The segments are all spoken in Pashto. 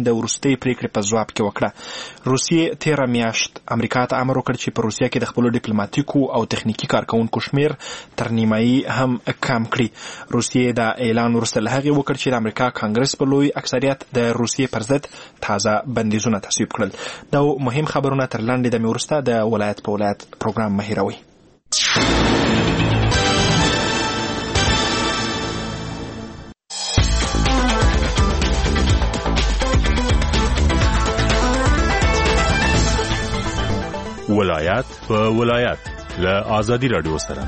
د وروستۍ پریکړې په ځواب کې وکړه. روسیې تېره میاشت امریکا ته امر وکړ چې په روسیه کې د خپلو ډیپلوماتیکو او تخنیکي کارکوونکو شمیر تر نیمایي هم کم کړي. روسیې دا اعلان وروسته له هغې وکړ چې د امریکا کانګرس په لوی اکثریت د روسیې پر ضد تازه بندیزونه تصویب کړل. دا مهم خبرونه تر لنډې دمې وروسته د ولایت په ولایت پروګرام مه هېروئ. ولایت په ولایت له آزادی رادیو سره.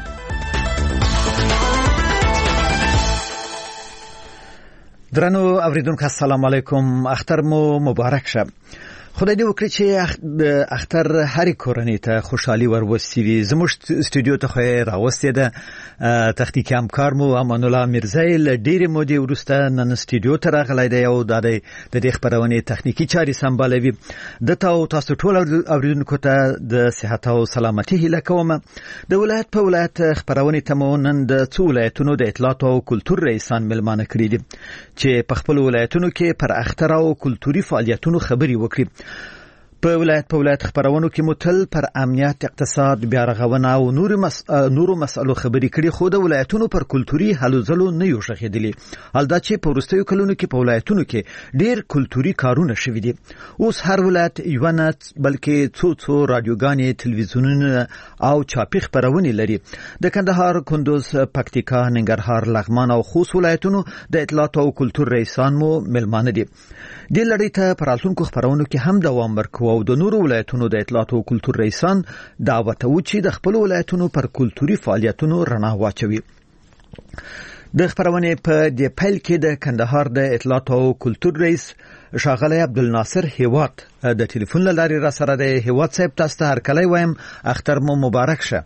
درنو اوریدونکو السلام علیکم. اختر مو مبارک شه. خدای دې وکړي چې اختر هر کورنۍ ته خوشحالي وروسي. زموږ استودیو ته خو راوستي ده تخنیکی همکار مو امان الله میرزایی له ډېرې مودې وروسته نن استودیو ته راغلی دی او د دې خپرونې تخنیکی چارې سمبالوي. دته او تاسو ټول اوریدونکو ته د صحت او سلامتي هیله کوم. د ولایت په ولایت خپرونې ته مو نن د څو ولایتونو د اطلاعات او کلتور رئیسان ملمانه کړي دي چې په خپل ولایتونو کې پر اختر او کلتوري فعالیتونو خبري وکړي. په ولایت خبرونو کې متل پر امنیت، اقتصاد، بیارغونه او نورو مسئلو خبري کړي، خو د ولایتونو پر کلتوري هلو ځلو نه یو شخېدلی. حالدا چې په وروستیو کلونو کې په ولایتونو کې ډېر کلتوري کارونه شوي دي. اوس هر ولایت یو نه بلکې څو رادیوګانې، تلویزیونونه او چاپي خبرونه لري. د کندهار، کندوز، پکتیکا، ننګرهار، لغمان او خوست ولایتونو د اطلاعات او کلتور رئیسان مو ملمانه دي. د لړۍ ته پر راتلونکو خبرونو کې هم دوام ورکوي او د نورو ولایتونو د اطلاعات او کلتور رئیسان دعوت او چې د خپل ولایتونو پر کلتوري فعالیتونو رڼا واچوي. د خبرونې په دې پیل کې د کندهار د اطلاعات او کلتور رئیس ښاغلی عبدالناصر هیواد د ټلیفون له لارې را سره دی. هیواد صاحب تاسو ته هرکلی وایم، اختر مو مبارک شه.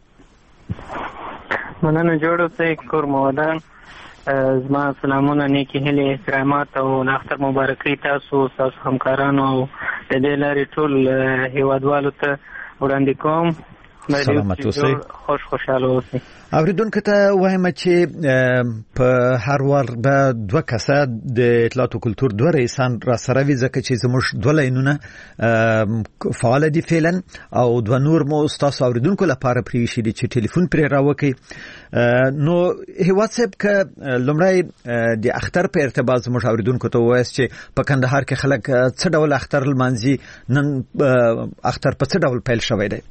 مننه جوړ اوسئ، کور مو ودان. زما سلامونه، نیکی هیلې، احترامات او اختر مبارکي تاسو همکارانو او د دې لارې ټول هیوادوالو ته وړاندې کوم. سلامت اوسئ، خوشحاله اوسئ. اوریدونکو ته وایم چې په هر وار به دوه کسه د اطلاعات او کلتور دوه رئیسان را سره وي، ځکه چې زموږ دوه لاینونه فعال دي فعلا او دوه نور مو ستاسو اوریدونکو لپاره پرېښي دي چې ټلیفون پرې راوکړئ. نو هیواد صاحب که لومړی د اختر په ارتباط زموږ اوریدونکو ته ووایاست چې په کندهار کې خلک څه ډول اختر لمانځي، نن اختر په څه ډول پیل شوی دی؟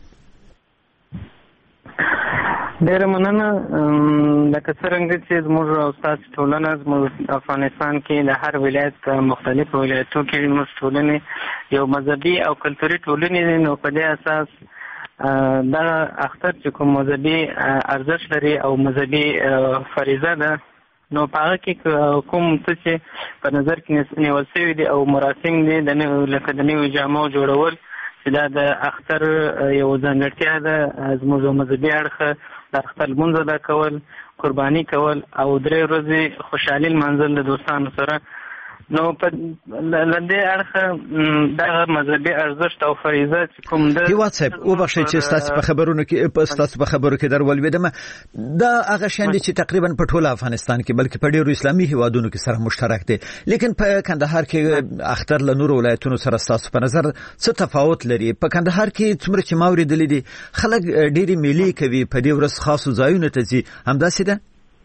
ډېره مننه. لکه څرنګه چې زموږ او ستاسو ټولنه زموږ افغانستان کې د هر ولایت په مختلفو ولایتو کې زموږ ټولنې یو مذهبي او کلتوري ټولنې دي، نو په دې اساس دا اختر چې کوم مذهبي ارزښت لري او مذهبي فریضه ده، نو په هغه کې کوم څه چې په نظر کې نیول شوي دي او مراسم دي لکه د نویو جامو جوړول چې دا د اختر یو ځانګړتیا ده. زموږ مذهبي اړخه د اختر لمونځ ادا کول، قرباني کول او 3 ورځې خوشحالي لمانځل د دوستانو سره. نو په لندې اړخه دا مذهبي ارزښت او فریضه چې کوم ده. هیواد صاحب وبخښئ چې ستاسو په خبرو کې درولوېدم. دا هغه شیان دي چې تقریبا په ټول افغانستان کې بلکې په ډېرو اسلامي هیوادونو کې سره مشترک دي، لیکن په کندهار کې اختر له نورو ولایتونو سره ستاسو په نظر څه تفاوت لري؟ په کندهار کې څومره چې ما اورېدلي دي خلک ډېرې میلې کوي، په دې ورځ خاصو ځایونو ته ځي، همداسې ده؟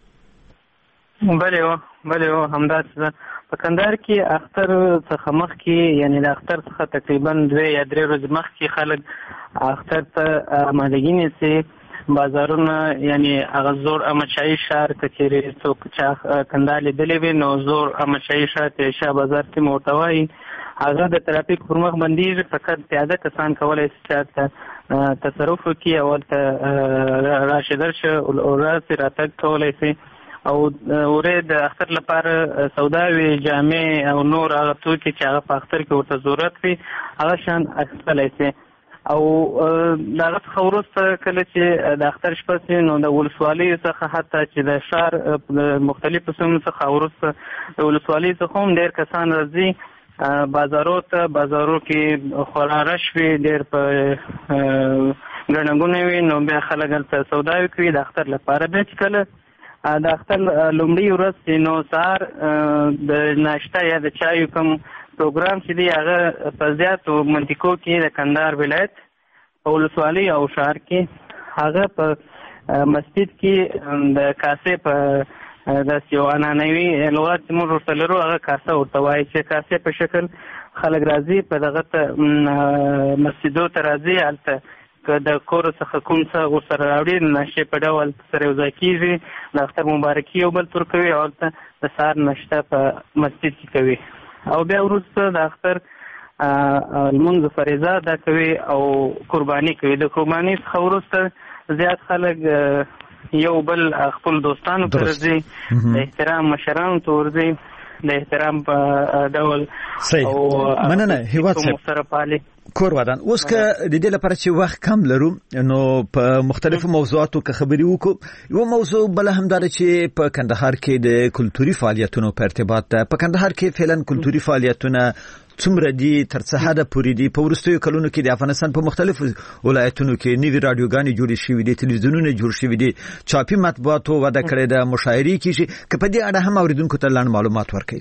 بله همداسې ده. په کندهار کې اختر څخه مخکې، یعنی د اختر څخه تقریبا 2 یا 3 ورځې مخکې خلک اختر ته آمادګي نیسي. بازارونه یعنی هغه زور احمدشاهي ښار که چېرې څوک چا کندهار لیدلی وي نو زور احمدشاهي ښار ته شاه بازار کې مو ورته وایي، هغه د ترافیک پر مخ بندېږي. فقط پیاده کسان کولی شي چې هلته تصرف وکړي او هلته راشي درشه راسي راتګ کولی شي او ورې د اختر لپاره سوداوي، جامې او نور هغه توکي چې هغه په اختر کې ورته ضرورت وي هغه شیان اخیستلی شي. او د هغه څخه وروسته کله چې د اختر شپه شي نو د ولسوالیو څخه حتی چې د ښار د مختلفو سیمو څخه وروسته د ولسوالیو څخه هم ډېر کسان راځي بازارو کې خورا رش وي، ډېر په ګڼه ګوڼه وي، نو بیا خلک هلته سوداوي کوي د اختر لپاره. بیا چې کله د اختر لومړۍ ورځ نو سهار د ناشته یا د چایو کوم پروګرام چې دی هغه په زیاتو منطقو کې د کندهار ولایت په ولسوالۍ او ښار کې هغه په مسجد کې د کاسې په داسې یو عنعنوي لغت چې موږ ورته لرو هغه کاسه ورته وایي چې کاسې په شکل خلک راځي په دغه مسجدو ته راځي هلته که د کور څخه کوم څه ورسره راوړي ناشتې په ډول سره یو ځای کېږي د اختر مبارکي یو بل تور کوي او هلته د سهار ناشته په مسجد کې کوي او بیا وروسته د اختر لمونځ فریضه ادا کوي او قرباني کوي د قرباني څخه وروسته زیات خلک یو بل خپل دوستانو ته ورځي د احترام مشرانو ته ورځي د احترام په ډول او مننه هیواد صاحب کور ودان اوس که د دې لپاره چې وخت کم لرو نو په مختلفو موضوعاتو کې خبرې وکړو یو موضوع بل هم دا چې په کندهار کې د کلتوري فعالیتونو په ارتباط په کندهار کې فعلا کلتوري فعالیتونه څومره دي تر څه حده پورې دي په وروستیو کلونو کې د افغانستان په مختلفو ولایتونو کې نوي رادیوګانې جوړې شوې دي تلویزیونونه جوړ شوي دي چاپي مطبوعاتو وده کړې ده مشاعرې کیږي که په دې اړه هم اوریدونکو ته لاندې معلومات ورکړئ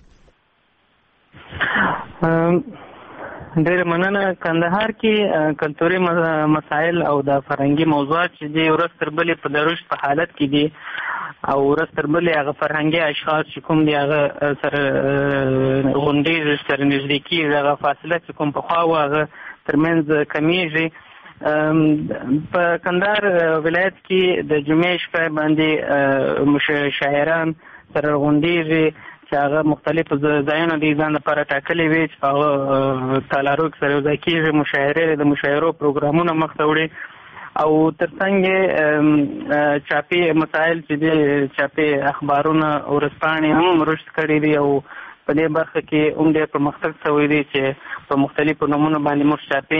ډېر مننه کندهار کې کلتوري مسایل او د فرهنګي موضوعات چې دي ورځ تر بلې په د رشد په حالت کې دي او ورځ تر بلې هغه فرهنګي اشخاص چې کوم دي هغه سره غونډېږي سره نږدې کېږي هغه فاصله چې کوم پخوا وه هغه ترمنځ کمیږي په کندهار ولایت کې د جمعې شپه باندې شاعران سره غونډېږي چې هغه مختلفو ځایونه د ځان لپاره ټاکلي وي چې هغه تالاروک سره یو ځای کېږي مشاعرې د مشاعرو پروګرامونه مخته وړي او ترڅنګ چاپي مسایل چې دي چاپي اخبارونه ورځپاڼې هم رشد کړي دي او په دې برخه کې هم ډېر پرمختګ شوی دی چې په مختلفو نومونو باندې موږ چاپي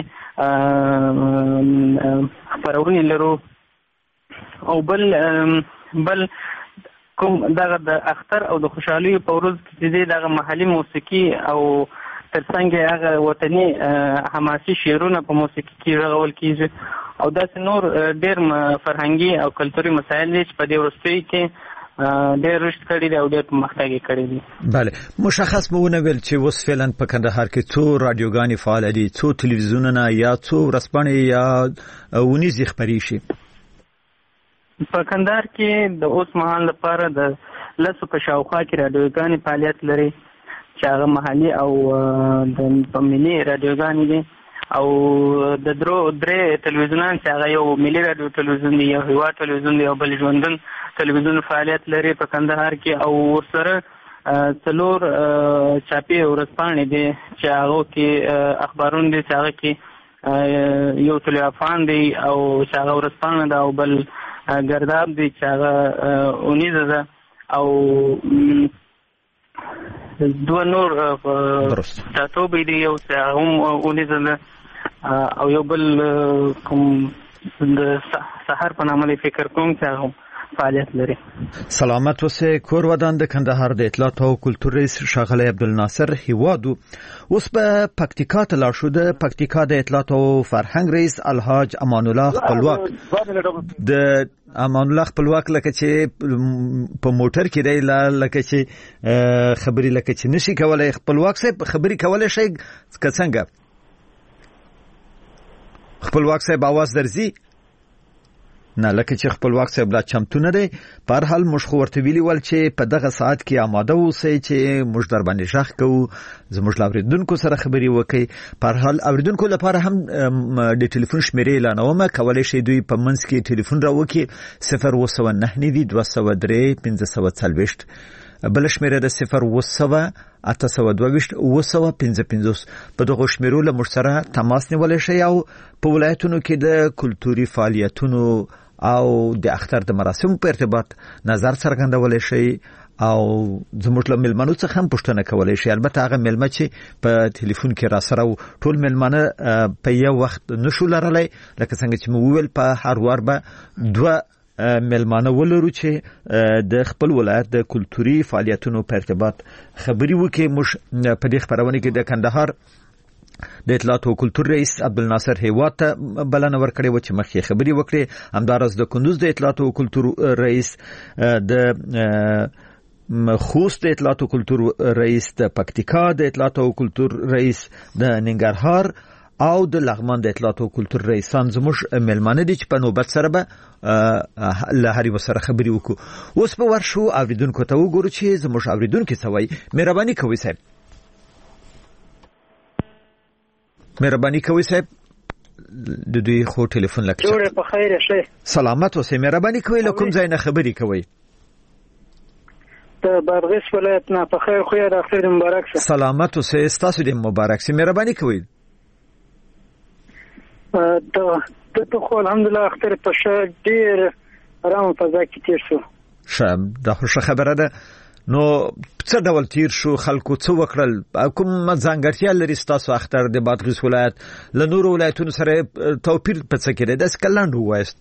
خپرونې لرو او بل کوم دغه د اختر او د خوشحالۍ په ورځ کې چې دغه محلي موسیقي او ترڅنګ هغه وطني حماسي شعرونه په موسیقي کې رغول کېږي او داسې نور ډېر فرهنګي او کلتوري مسایل دي چې په دې وروستیو کې ډېر رشد کړي دي او ډېر پرمختګ یې کړی دي. بله مشخص مو ونه ویل چې اوس فعلا په کندهار کې څو رادیوګانې فعاله دي څو تلویزیونونه یا څو ورځپاڼې یا ونیزې خپرې شي په کندهار کې د اوس مهال لپاره د 10 په شاوخوا کې رادیوګانې فعالیت لري چې هغه محلي او د ملي رادیوګانې دي او د درې تلویزیونان چې هغه یو ملي رادیو تلویزیون دی یو هیواد تلویزیون دی او بل ژوندون تلویزیون فعالیت لري په کندهار کې او ورسره 4 چاپي ورځپاڼې دي چې هغه کې اخبارونه دي چې هغه کې یو تلویزیون دی او چې هغه ورځپاڼه ده او بل ګرداب دی چې هغه اونیزه ده او دوه نور تاتوبې دي یو چې هم اونیزه ده او یو بل کوم د سحر په نامه فکر کوم چې هغه فعالیت لري. سلامت اوسه کور ودان د کندهار د اطلاعات او کلتور رئیس ښاغلی عبدالناصر هیوادو اوس په پکتیکا ته لاړ شو د پکتیکا د اطلاعات او فرهنګ رئیس الحاج امان الله خپلواک د امان الله خپلواک لکه چې په موټر کې دی لکه چې خبري لکه چې نشي کولای خپلواک صاحب خبري کولای شي که څنګه خپلواک صاحب आवाज درځي نه لکه چې خپلواک صاحب لا چمتو نه دی په هر حال موږ خو ورته ویلي ول چې په دغه ساعت کې آماده اوسئ چې موږ در باندې غږ کوو زموږ اوریدونکو سره خبرې وکړي په هر حال اوریدونکو لپاره هم د ټلیفون شمیرې اعلانوم کولی شي دوی په منځ کې ټلیفون راوکړي 029 بل شمیره د 0 822 په دغه شمیرو له موږ سره تماس نیولای شي او په ولایتونو کې د کلتوري فعالیتونو او د اختر د مراسمو په ارتباط نظر څرګندولای شي او زموږ له ملمنو څخه هم پوښتنه کولای شي البته هغه ملمه چې په ټلیفون کې را سره ټول ملمنه په یو وخت نشو لرلای لکه څنګه چې مو ویل په هر وار به دوه ملمانه ولرو چې د خپل ولایت د کلتوري فعالیتونو په ارتباط خبري وکړي موږ په دې خبرونه کې د کندهار د اطلاعات او کلتور رئیس عبدالناصر هیواد ته بلنه ورکړې و چې مخکې خبري وکړي همدارس د کندوز د اطلاعات او کلتور رئیس د خوست د اطلاعات او کلتور رئیس، د پکتیکا د اطلاعات او کلتور رئیس، د ننګرهار او د لغمان د اطلاعات او کلتور رئیسان زموږ ملمانه دي چې په نوبت سره به له هرې وسره خبرې وکړو. اوس په ورشو اوریدونکو ته وګورو چې زموږ اوریدونکو څه وایي. مهرباني کوئ صاحب. د دوی خو ټلیفون لکه جوړه په خیر شه. سلامت اوسئ. مهرباني کوئ له کوم ځای نه خبرې کوئ؟ د بادغیس ولایت نه. په خیر خو د اختر مبارک شه. سلامت اوسئ. تاسو دې مبارک سي. مهرباني کوئ. ته خو الحمدلله اختر په شه ډیر آرام فضا کې تیر شو. ښه، دا خو ښه خبره ده. نو څه ډول تیر شو؟ خلکو څه وکړل؟ کوم ځانګړتیا لري ستاسو اختر د بادغیس ولایت له نورو ولایتونو سره توپیر په څه کې دی؟ داسې که لنډ ووایاست.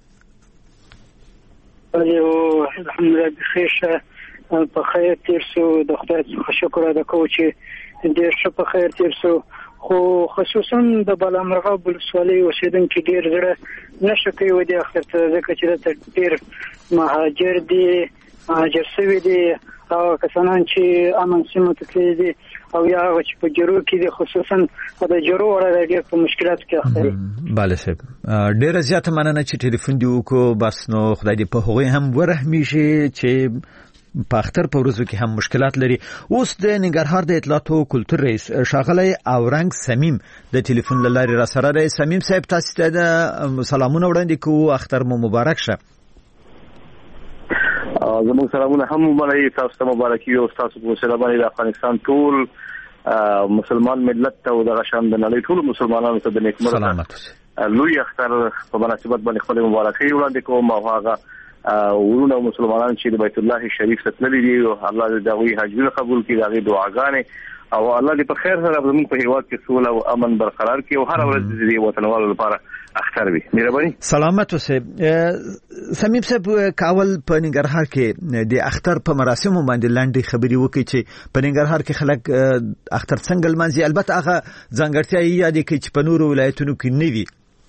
الحمدلله بخیر شه، په خیر تیر شو. د خدای څخه شکر ادا کوو چې ډیر ښه په خیر تیر شو. خو خصوصا د بالامرغه ولسوالۍ اوسیدونکي ډیر زړه نشه کوي و دې اختر ته، ځکه چې دلته ډیر مهاجر دي، مهاجر شوي دي، او کسانان چې امن سیمو ته تللي دي، او یا هغه چې په جرو کې دي، خصوصا د جرو وړه ډیر په مشکلاتو کې اخته دي. بله صاحب، ډیره زیاته مننه چې ټلیفون دی وکړو. بس نو خدای دې په هغوی هم ورحمي شي چې په اختر په ورځو کې هم مشکلات لري. اوس د ننګرهار د اطلاعات او کلتور رئیس ښاغلی اورنګ سمیم د ټلیفون له لارې را سره دی. سمیم صاحب، تاسو ته د سلامونه وړاندې کوو. اختر مو مبارک شه. زموږ سلامونه هم مبارک، تاسو ته مبارک وي. تاسو په سره باندې د افغانستان ټول مسلمان ملت ته او د غشان د نړۍ ټول مسلمانانو ته د نیکمرغه لوی اختر په مناسبت باندې خپل مبارکي وړاندې کوم. او هغه ورونه مسلمانان چې د بیت الله شریف ته تللي دي، الله دې دغوی حجونه قبول کړي، دغه دعاګانې، او الله دې په خیر سره زموږ په هیواد کې سوله او امن برقرار کړي، او هر ورځ دې وطنوالو لپاره اختر وي. مهرباني. سلامت اوسئ. سمیم صاحب، کاول په ننګرهار کې د اختر په مراسمو باندې لاندې خبرې وکړي چې په ننګرهار کې خلک اختر څنګه لمانځي. البته هغه ځانګړتیا یې یادې کړي چې په نورو ولایتونو کې نه وي.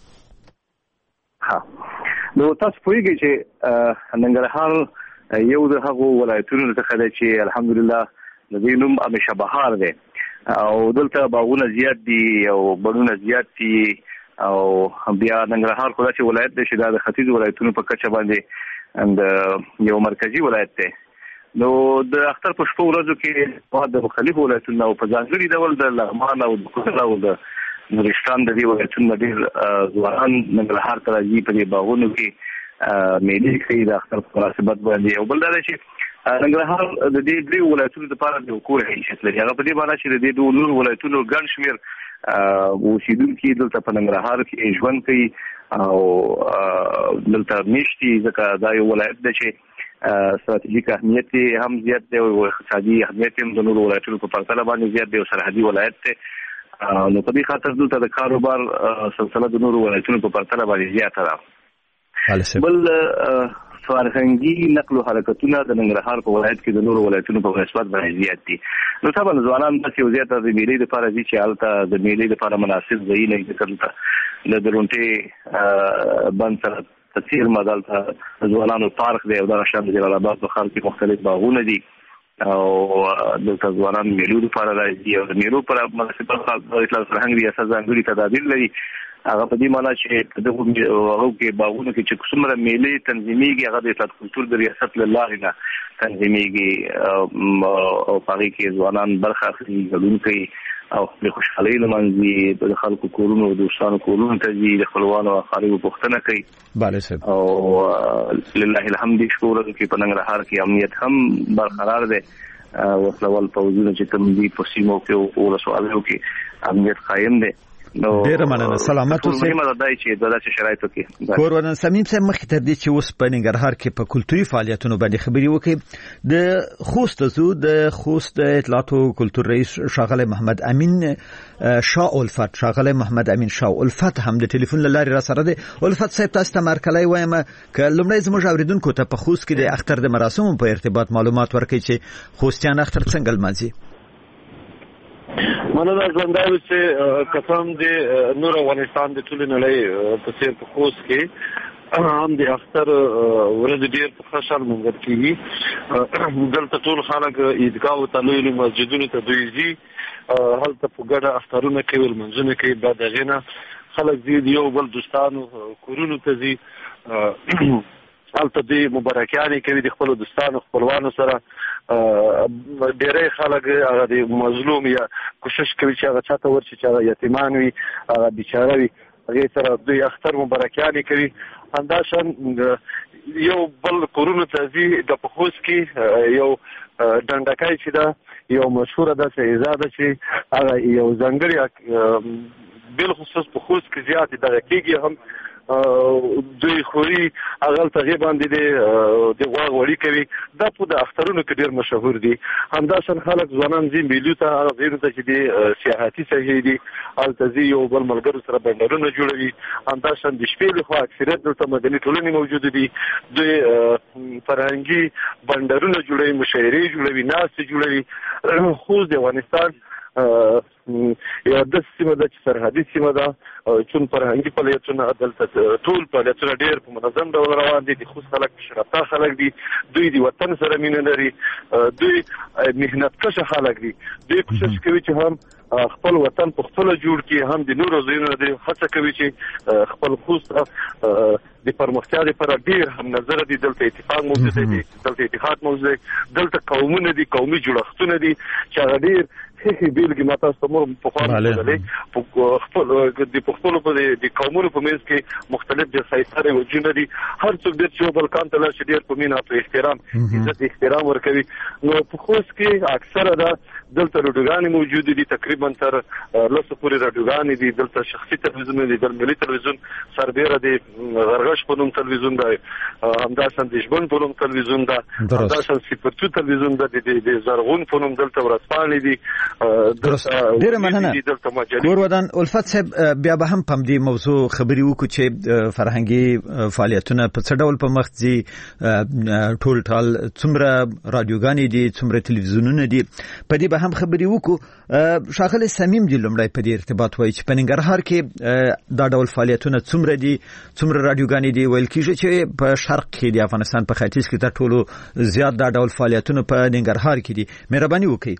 نو تاسو پوهیږئ چې ننګرهار یو د هغو ولایتونو څخه دی چې الحمدلله د دې نوم همیشه بهار دی، او دلته باغونه زیات دي او بڼونه زیات دي، او بیا ننګرهار خو داسې ولایت دی چې دا د ختیځ ولایتونو په کچه باندې د یو مرکزي ولایت دی. نو د اختر په شپو ورځو کې د مختلفو ولایتونو او په ځانګړي ډول د لغمان او د کوټه او د نورستان د دې ولایتونو ډېر ځوانان ننګرهار ته راځي، په دې باغونو کې میلې کوي د اختر په مناسبت باندې. او بل دا دی چې ننګرهار د دې درې ولایتونو لپاره د کور حیثیت لري. هغه په دې معنی چې د دې دوه نور ولایتونو ګڼ شمېر اوسیدونکي دلته په ننګرهار کې ژوند کوي او دلته میشتي، ځکه دا یو ولایت دی چې ستراتیژیک اهمیت هم زیات دی او اقتصادي اهمیت هم د نورو ولایتونو په پرتله باندې زیات دی او سرحدي ولایت دی. نو په دې خاطر دلته د کاروبار سلسله د نورو ولایتونو په پرتله باندې زیاته ده. بل فرهنګي نقل او حرکتونه د ننګرهار په ولایت کې د نورو ولایتونو په نسبت باندې زیات دي. نو طبعا ځوانان بس یو زیاته د میلې لپاره دي چې هلته د میلې لپاره مناسب ځای نه ذکر ته د درونټې بند سره تصویر مدال ته ځوانانو پارک دی او د شان د جلال آباد په ښار کې مختلف باغونه دي، او دلته ځوانان میلو لپاره راځي، او د میلو پر مناسبت د اطلاعات فرهنګ ریاست ځانګړي تدابیر لري. هغه په دې معنی چې دغه کې باغونو کې چې څومره میلې تنظیمېږي هغه د اطلاعات کلتور د ریاست له لارې نه تنظیمېږي، او هغې کې ځوانان برخه اخلي، ګډون کوي او خپل خوشحالۍ لمانځي، د خلکو کورونو او دوستانو کورونو ته ځي، د خپلوانو او اقاربو پوښتنه کوي. بله صاحب. او لله الحمد شپو ورځو کې په ننګرهار کې امنیت هم برقرار دی. وسلوال پوځونه چې کوم دي په سیمو کې او ولسوالیو کې امنیت قایم دی. ډیره مننه. سلامت اوسئ. مهمه ده چې داسې شرایطو کې کورونه. سمیم صاحب، مخکې تر دې چې اوس په ننګرهار کې په کلتوري فعالیتونو باندې خبرې وکړي، د خوست زو د خوست د اطلاعات او کلتور رئیس ښاغلی محمد امین شاه الفت هم د ټلیفون له لارې را سره دی. الفت صاحب، تاسو ته مرکلی وایم که لومړی زموږ اوریدونکو ته په خوست کې د اختر د مراسمو په ارتباط معلومات ورکړي چې خوستیان اختر څنګه لمانځي. مننه. ژوندی اوسئ. قسم دې نور افغانستان د ټولې نړۍ په څېر په خوست کې هم د اختر ورځ ډیر په خوشحال منګر کیږي. دلته ټول خلک عیدګاه ته لوی مسجدونو ته دوی ځي، هلته په ګډه اخترونه کوي، لمونځونه کوي. بعد هغې نه خلک ځي د یو بل دوستانو کورونو ته ځي، هلته دوی مبارکیانې کوي د خپلو دوستانو خپلوانو سره. ډېری خلک هغه د مظلوم یا کوشش کوي چې هغه چاته ورشي چې هغه یتیمان وي، هغه بیچاره وي، هغې سره دوی اختر مبارکیانې کوي. همداشان یو بل کورونو ته ځي. د په خوست کې یو ډنډکی چې ده، یو مشهوره ده سیزه ده چې هغه یو ځانګړې بالخصوص په خوست کې زیاتې دغه کېږي هم دوی خوري، هغلته هغې باندې د غوا غوړي کوي. دا په د اخترونو کې ډېر مشهور دي. همداشان خلک ځوانان ځي میلو ته، هغه ځایونو ته چې د سیاحتي ساحې دي، هلته ځي یو بل ملګرو سره بنډارونه جوړوي. همداشان د شپې لخوا اکثریت دلته مدني ټولنې موجودې دي، دوی فرهنګي بنډارونه جوړوي، مشاعرې جوړوي، ناستې جوړوي. خوست د افغانستان یو داسې سیمه ده چې سرحدي سیمه ده، چون فرهنګي فعالیتونه دلته ټول فعالیتونه ډېر په منظم ډول روان دي. د خوست خلک مشرفته خلک دي، دوی د وطن سره مینه لري، دوی محنتکشه خلک دي. دوی کوشش کوي چې هم خپل وطن په خپله جوړ کړي، هم د نورو ځایونو د هڅه کوي چې خپل خوست د پرمختیا لپاره ډېر هم نظره دي. دلته اتفاق موجود دی، دلته اتحاد موجود دی، دلته قومونه دي، قومي جوړښتونه دي چې هغه ډېر بیلګې ما تاسو ته مور پخوا ښودلې. د پښتنو په د قومونو په منځ کې مختلف د سایساري وجونه دي. هر څوک ډېر چې یو بل کان ته لاړ شي ډېر په مینه په احترام عزت احترام ورکوي. نو په خوست کې اکثره ده دلته راډیوګانې موجودې دي، تقریبا تر 10 پورې راډیوګانې دي. دلته شخصي تلویزیون دي، د ملي تلویزیون سربیره د غرغش په نوم تلویزیون ده، همداشان د ژبن په نوم تلویزیون ده، همداشان سپرتو تلویزیون ده، د زرغون په نوم دلته ورځپاڼې دي. ډیره مننه ګور ودان الفت صاحب. بیا به هم په دې موضوع خبرې وکړو چې فرهنګي فعالیتونه په څه ډول په مخ ځي، ټول ټال څومره رادیوګانې دي، څومره تلویزیونونه دي، په دې به هم خبرې وکړو. ښاغلی صمیم دې لومړی په دې ارتباط وایي چې په ننګرهار کې دا ډول فعالیتونه څومره دي، څومره رادیوګانې دي. ویل کېږي چې په شرق کې د افغانستان په ختیځ کې تر ټولو زیات دا ډول فعالیتونه په ننګرهار کې دي. مهرباني وکړئ.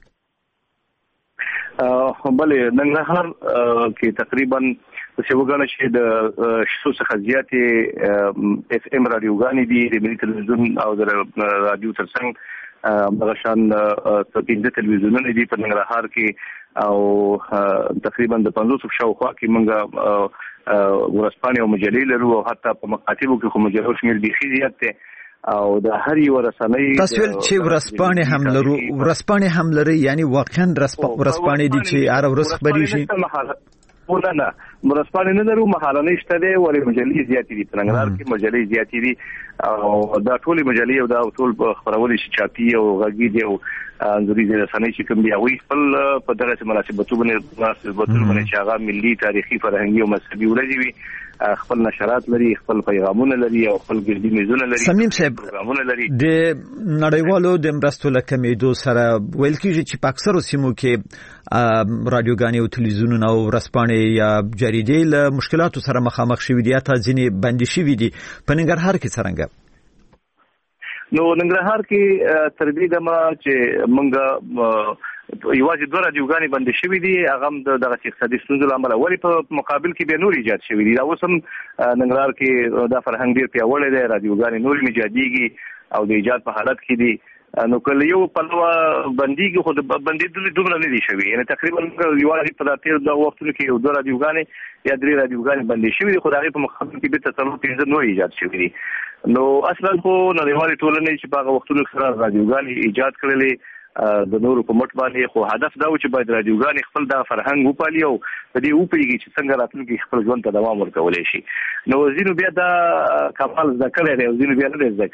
بله ننګرهار کې تقریبا چې وګڼل شي د 100 څخه زیاتې اف ام رادیوګانې دي، د ملي تلویزیون او د رادیو ترڅنګ دغه شان 15 تلویزیونونه دي په ننګرهار کې، او تقریبا د 500 شاوخوا کې موږ ورځپاڼې او مجلې لرو، او حتی په مکاتبو کې خو مجلو شمېر بیخي زیات دی. او د هر یو رسنۍ تاسو چې ورځپاڼې هم لرو، ورځپاڼې هم لري، یعنی واقعا ورځپاڼې دي چې هر ورځ خبرې شي؟ نه ورځپاڼې نه لرو، مهالنۍ شته دی، ولې مجلې زیاتې دي په ننګرهار کې، مجلې زیاتې دي، او دا ټولې مجلې او دا ټول خپرولې شي چاپي او غږیزې او انځوریزې رسنۍ چې کوم دي هغوی خپل په دغسې مناسبتونه باندې چې هغه ملي تاریخي فرهنګي او مذهبي ورځې وي، خپل نشرات لري، خپل پیغامونه لري، او خپل ګردي میزونه لري. سمیم صاحب، د نړیوالو د مرستو له کمیدو سره ویل کېږي چې په اکثرو سیمو کې رادیوګانې او تلویزیونونه او ورځپاڼې یا جریدې له مشکلاتو سره مخامخ شوي دي، حتی ځینې بندې شوي دي. په ننګرهار کې څرنګه؟ نو ننګرهار کې تر دې دمه چې موږ یوازې 2 رادیوګانې بندې شوي دي، هغه هم دغه اقتصادي ستونزو له امله، ولې په مقابل کې بیا نور ایجاد شوي دي. دا اوس هم ننګرهار کې دا فرهنګ ډېر پیاوړی دی، رادیوګانې نورې ایجادېږي او د ایجاد په حالت کې دي. نو کله یو پلوه بندېږي، خو د بندېدلو دومره نه دي شوي، یعنې تقریبا یوازې په تېرو دغه وختونو کې یو 2 رادیوګانې یا 3 رادیوګانې بندې شوي دي، خو د هغې په مقابل کې بېرته 4-5 نور ایجاد شوي دي. نو اصلا خو نړیوالې ټولنې چې په هغه وختونو سره رادیوګانې ایجاد کړلې د نورو په مټ باندې، خو هدف دا و چې باید رادیوګانې خپل دغه فرهنګ وپالي او په دې وپوهېږي چې څنګه راتلونکي خپل ژوند ته دوام ورکولی شي. نو ځینو بیا دا کمال زده کړی دی او ځینو بیا نه دی زده کړی.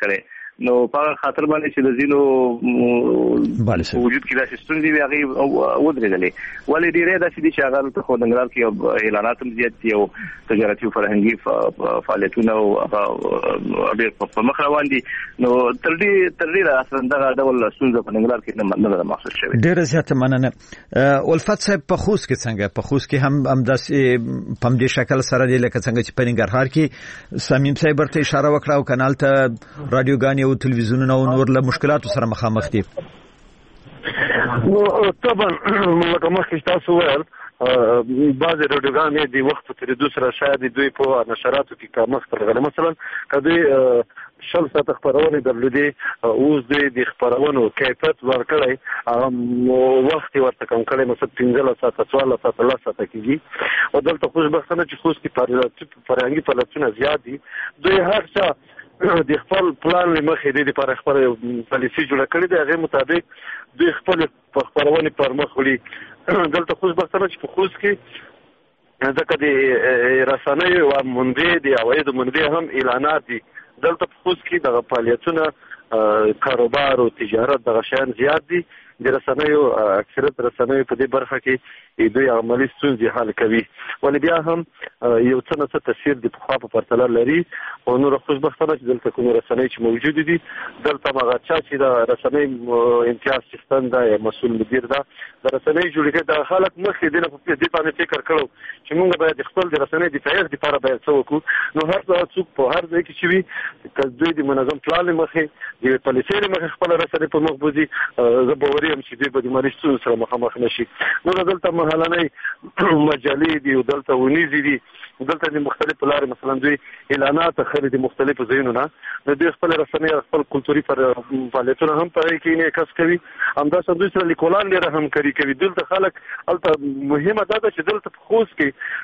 نو په خاطر باندې چې د زینو وجود کې د ستونزې وي هغه ودرېدلې ولې ډیره د سړي شاغل ته خو ننګرهار کې اعلانات هم زیات دي او تجارتي او فرهنګي فعالیتونه او ډېر په مخ روان دي نو تر دې راځي دا ډول ستونزه په ننګرهار کې نه محسوس شوه. ډېر زیات مننه. ولفت صاحب په خوست کې څنګه په خوست کې هم داسې په دې شکل سره دی لکه څنګه چې په ننګرهار کې سمیم صاحب ورته اشاره وکړه او کانال ته رادیوګانې او تلویزیونونه او نور له مشکلاتو سره مخامخ دي. نو طبعا لکه مخکې تاسو وویل بعض رادیوګانې د وخت په تېرېدو سره شاید دوی په نشراتو کې کمښت راغلی. مثلا که دوی 100 ساعته خپرونې درلودې اوس د خپرونو کیفیت ورکړی وخت ورته کم کړی مثلا 15 ساعته 14 ساعته 10 ساعته کېږي او دلته خوشبختانه چې خوست کې فرهنګي فعالیتونه زیات دي دوی هر څه د خپل پلان لمخې د لپاره خپل پالیسي جوړه کړې ده هغه مطابق دوی خپل خپرونې پر مخ وړي. دلته خوشبختانه چې په خوست کې ځکه د رسنیو او منبع د عوایدو منبع هم اعلانات دي دلته په خوست کې د فعالیتونه کاروبار او تجارت دغه شیان زیات دي. د رسنیو اکثریت رسنیو په دې برخه کې دوی عملي ستونزې حل کوي ولې بیا هم یو څه نه څه تاثیر د پخوا په پرتله لري او نور خوشبختانه چې دلته کوم رسنۍ چې موجود دي دلته هغه چا چې د رسنۍ امتیاز سیستم دا یا مسؤل مدیر دا د رسنۍ جوړېږي د خلک مخکې دې نه په دې باندې فکر کړو چې موږ باید خپل د رسنۍ د تاریخ لپاره باید څه وکړو. نو هر څوک په هر ځای کې چې وي که دوی د منظم پلان مخې د پالیسۍ مخې خپل رسنۍ په مخ بوزي زه باوري یم چې دوی به د مالي ستونزو سره مخامخ نه شي. نو دلته مهالنۍ مجلې دي او دلته ونیزې دي دلته د مختلفو لارې مثلا دوی اعلانات اخلي د مختلفو ځایونو نه نو دوی خپل رسنۍ خپل کلتوري فعالیتونه هم په کې انعکاس کوي همداسې دوی سره لیکوالان ډېره همکاري کوي. دلته خلک هلته مهمه دا ده چې دلته په خوست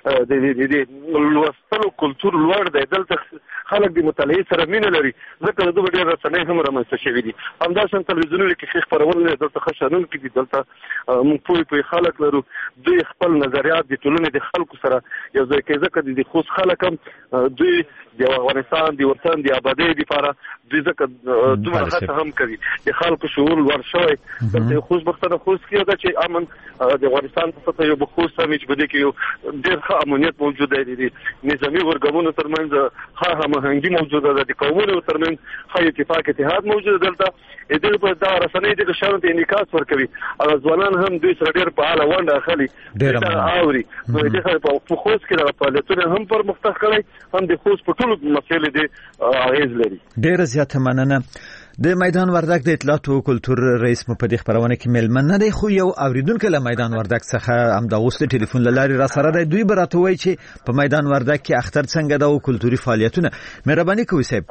کې د لوستلو کلتور لوړ دی دلته خلک د مطالعې سره مینه لري ځکه د دوی ډېر رسنۍ هم رامنځته شوي دي. همداسې تلویزیونونه کې ښې خپرونې دلته ښه شنونکي دي دلته موږ پوه خلک لرو دوی خپل نظریات د ټولنې د خلکو سره یو ځای کوي ځکه د خوست خلک هم دوی د افغانستان د وطن د آبادۍ لپاره دوی ځکه دومره هڅه هم کوي د خلکو شعور لوړ شوی د خوشبختانه خوست کې دا چې امن د افغانستان په سطح یو خوست هم چې بده کې یو ډېر ښه امنیت موجود دی د نظامي ورګمونو ترمنځ ښه هماهنګي موجوده ده د قومونو ترمنځ ښه اتفاق اتحاد موجود دلته دې په دا رسنۍ د شانو ته انعکاس ورکوي او ځوانان هم دوی سره ډېر فعاله ونډه اخلي ډېر اوري نو دې په خوست کې د فعالیتونو هم پرمختګ کړی هم د خوست په ټولو مسایلو دې اغیز لري. ډېر زیاته مننه. د میدان وردک د اطلاعات او کلتور رئیس مو په دې خبرونه کې ملمن نه دی خو یو اوریدونکو له میدان وردک څخه هم د اوس ټلیفون لاري را سره دی دوی براته وایي چې په میدان وردک کې اختر څنګه دا او کلتوري فعالیتونه مهرباني کوئ صاحب.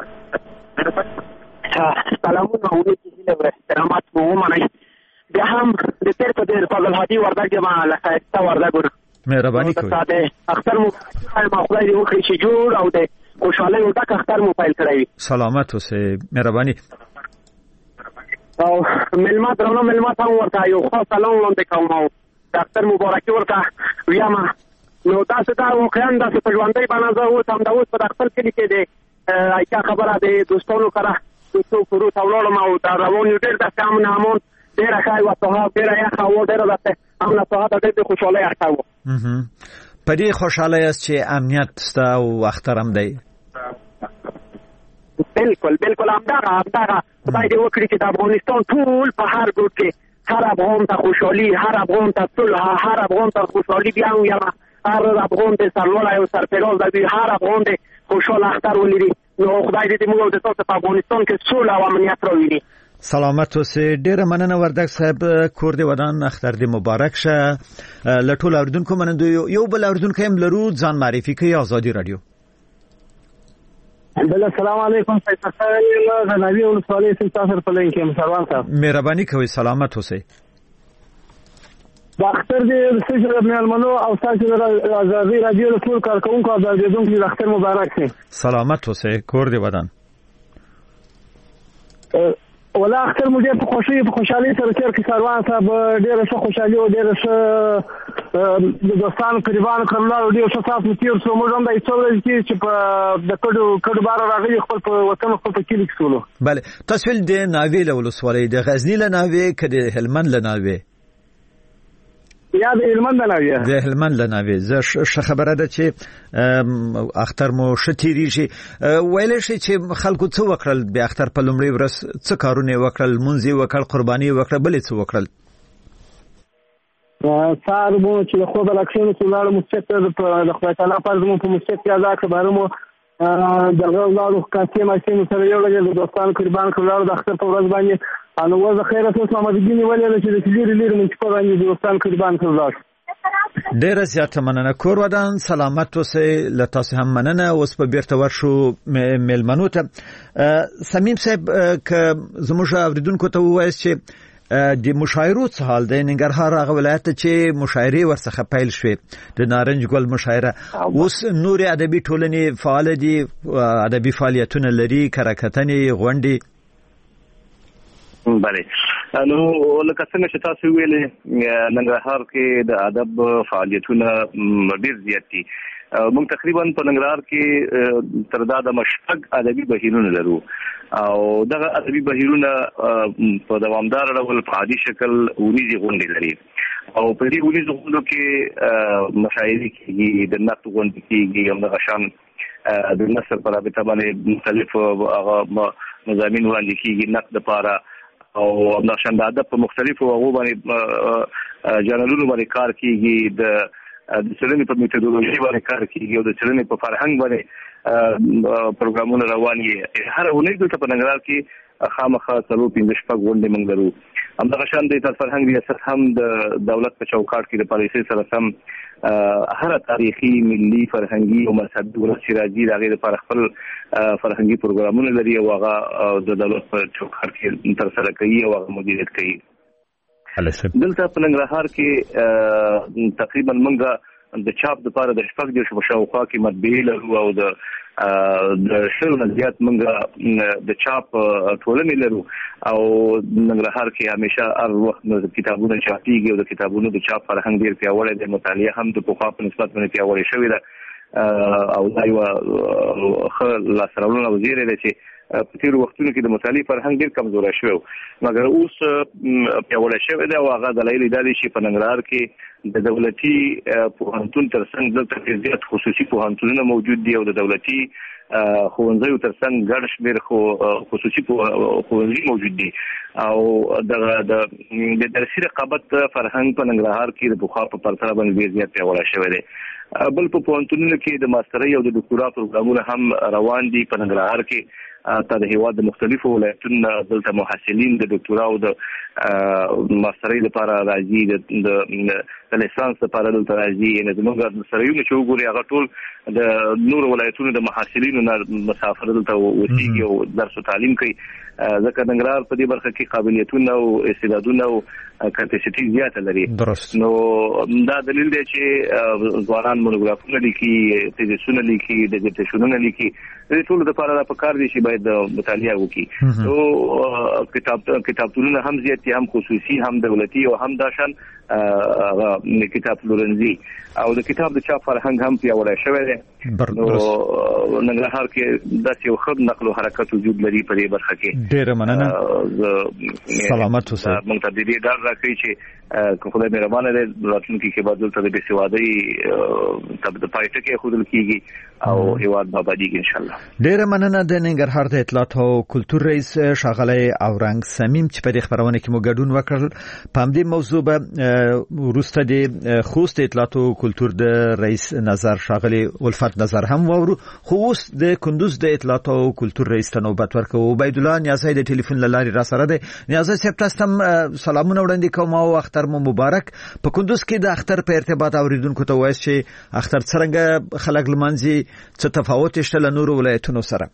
سلامونه او احترامات مو ومنئ بیا هم د تیر په ډېر فضل هادي وردک کې ما له ښایسته وردک مهرباني کوئ اختر مو خدای دې وکړي چې جوړ او د خوشحالۍ او ډک اختر مو پیل کړی سلامت اوسئ مهرباني او ملما درنو ملما ته ورته یو خاص سلام وړاندې کوم او د اختر مبارکي ورته ویام نو تاسو ته واقعا داسې په ژوندۍ باندې زه اوس هم د اوس په خپل کلي کې د ایچا خبره د دوستانو سره دوستو کورو ته ولاړم او دا روان یو ډېر داسې امن امان ډېره ښه وه سهار ډېره یخه وه ډېره داسې امنه سهار د ډېرې خوشحالۍ اخته وه په دې خوشحاله یاست چې امنیت شته او اختر هم دی بالکل همدغه خدای دې وکړي چې د افغانستان ټول په هر ګوټ کې هر افغان ته خوشحالي هر افغان ته صلح هر افغان ته خوشحالي بیا هم یمه هر افغان دې سرلوړی او سرفراز وي هر افغان دې خوشحاله اختر ولري نو خدای دې موږ د تاسو په افغانستان کې صلح او امنیت راوړي. سلامت اوسئ. ډېره مننه وردک صاحب کور دې ودان اختر دې مبارک شه. له ټولو اوریدونکو مننه یو بل اوریدونکی هم لرو ځان معرفي کوي آزادي رادیو. السلام علیکم فیصل صاحب د نبی ولسوالۍ تاسو په لین کې مسلمان صاحب مهرباني کوئ سلامت اوسئ. د اختر دې سجده مېلمنو او تاسو د آزادي رادیو له ټول کارکونکو او د اوریدونکو د اختر مبارک شي. سلامت اوسئ کور دې ودان. ولا اختر مو ډېر په خوشحالۍ سره تېر کړ. کاروان صاحب ډېره ښه خوشحالي او ډېره ښه د دوستانو قریبانو کړه ولاړو، ډېر ښه ساعت مو تېر شو. موږ هم دا څو ورځې کېږي چې په د کډو باره راغلي خپل په وطن خپل په کلي کې سولو. بله، تاسو ویل د ناوې له ولسوالۍ د غزني له ناوې که د هلمند له ناوې؟ یا د هلمند له ناوې. د هلمند له ناوې. زه ښه خبره ده چې اختر مو ښه تېرېږي. ویلی شئ چې خلکو څه وکړل د اختر په لومړۍ ورځ؟ څه کارونه یې وکړل؟ لمونځ یې وکړ، قرباني یې وکړه، بل یې څه وکړل؟ سهار مو چې د خوبه راکښېنو چې ولاړو مسجد ته، د خدای تعالی فرض مو په مسجد کې ادا کړه. باره مو دغه ولاړو کاسې ماسې مو سره یوړلې، د دوستانو قربان کړه ولاړو د اختر په ورځ باندې. نو وزه خیره اوس مامدګي نیولې ده چې د لرې منطقو باندې د دوستانو قربان کړه ولاړو. ډیره زیاته مننه. کور ودان، سلامت اوسئ. له تاسو هم مننه. اوس په بیرته ورشو میلمنو ته. صمیم صاحب، که زموږ اوریدونکو ته ووایاست چې د مشاعرو څه حال دی؟ ننګرهار هغه ولایت ته چې مشاعرې ورڅخه پیل شوې، د نارنج ګل مشاعره، اوس نورې ادبي ټولنې فعال دي، ادبي فعالیتونه لري، کراکتنې، غونډې. بله، نو لکه څنګه چې تاسو ویلې ننګرهار کې د ادب فعالیتونه ډېر زیات دي. موږ تقریبا په ننګرهار کې تر دا د مشفق ادبي بهیرونه لرو او دغه ادبي بهیرونه په دوامدار ډول په عادي شکل ونیزي غونډې لري او په دې ونیزو غونډو کې مشاعرې کېږي، د نقد غونډې کېږي، همدغه شان د نثر په رابطه باندې مختلف هغه مضامین وړاندې کېږي نقد لپاره او همدغه شان د ادب په مختلفو هغو باندې جنرالونو باندې کار کېږي، د څېړنې په میتودولوژي باندې کار کېږي او د څېړنې په فرهنګ باندې پروګرامونه روان دي. هر اونۍ دلته په ننګرهار کې خامخا 4-5 شپږ غونډې موږ لرو. همدغه شان د فرهنګ ریاست هم د دولت په چوکاټ کې د پالیسۍ سره سم هر تاریخي، ملي، فرهنګي او مذهبي ورځ چې راځي د هغې لپاره خپل فرهنګي پروګرامونه لري او هغه د دولت په چوکاټ کې ترسره کوي او هغه مدیریت کوي. دلته په ننګرهار کې تقریبا موږ د چاپ لپاره د 14 په شاوخوا کې مطبعې لرو او د 100 نه زیات موږ د چاپ ټولنې لرو او ننګرهار کې همیشه هر وخت کتابونه چاپېږي او د کتابونو د چاپ فرهنګ ډېر پیاوړی دی. مطالعه هم د پخوا په نسبت باندې پیاوړې شوې ده او دا یوه ښه لاسته راوړنه او زیری دی چې په تېرو وختونو کې د مطالعې فرهنګ ډېر کمزوری شوی و، مګر اوس پیاوړی شوی دی او هغه دلایل یې دا دي چې په ننګرهار کې د دولتي پوهنتون تر څنګ دلته ډېر زیات خصوصي پوهنتونونه موجود دي او د دولتي ښوونځیو تر څنګ ګڼ شمېر خصوصي ښوونځي موجود دي او د درسي رقابت فرهنګ په ننګرهار کې د پخوا په پرتله باندې ډېر زیات پیاوړی شوی دی. بل په پوهنتونونو کې د ماسترۍ او د ډاکټورا پروګرامونه هم روان دي. په ننګرهار کې تا د هیواد د مختلفو ولایتونو دلته محصلین د ډاکټورا او د ماسترۍ لپاره راځي، د لیسانس لپاره دلته راځي. یعنې زموږ ماستریونه چې وګورئ هغه ټول د نورو ولایتونو د محصلینو نه مسافر دلته اوسېږي او درس و تعلیم کوي. ځکه ننګرهار په دې برخه کې قابلیتونه او استعدادونه او کپاسټي زیاته لري. نو دا دلیل دی چې ځوانان مونوګرافونه لیکي، تیزسونه لیکي، ډیزرټیشنونه لیکي. دې ټولو لپاره دا پکار دي چې باید مطالعه وکړي. نو کتابتونونه هم زیات دي، هم خصوصي، هم دولتي او هم داشان کتاب پلورنځي او د کتاب د چاپ فرهنګ هم پیاوړی شوی دی. نو ننګرهار کې داسې یو ښه نقل و حرکت وجود لري په دې برخه کې. ډېره مننه. سلامت اوسئ. موږ ته د دې ډاډ راکوي چې که خدای مهربانه دی راتلونکي کې به دلته د بېسوادۍ د پای ټکی ایښودل کېږي او هېواد به ابادېږي انشاءالله. ډېره مننه د ننګرهار د اطلاعات او کلتور رئیس ښاغلی اورنګ صمیم چې په دې خپرونه کې مو ګډون وکړ. په همدې موضوع به وروسته د خوست اطلاعات او کلتور د رئیس نظر ښاغلی الفت نظر هم واورو، خو اوس د کندوز د اطلاعات او کلتور رئیس ته نوبت ورکوو. عبید الله نیازی د ټلیفون له لارې را سره دی. نیازی صاحب، تاسو ته سلامونه وړاندې کوم او اختر مو مبارک. په کندوز کې د اختر په ارتباط اوریدونکو ته وایي چې اختر څرنګه خلک لمانځي، څه تفاوت شته له نورو ولایتونو سره؟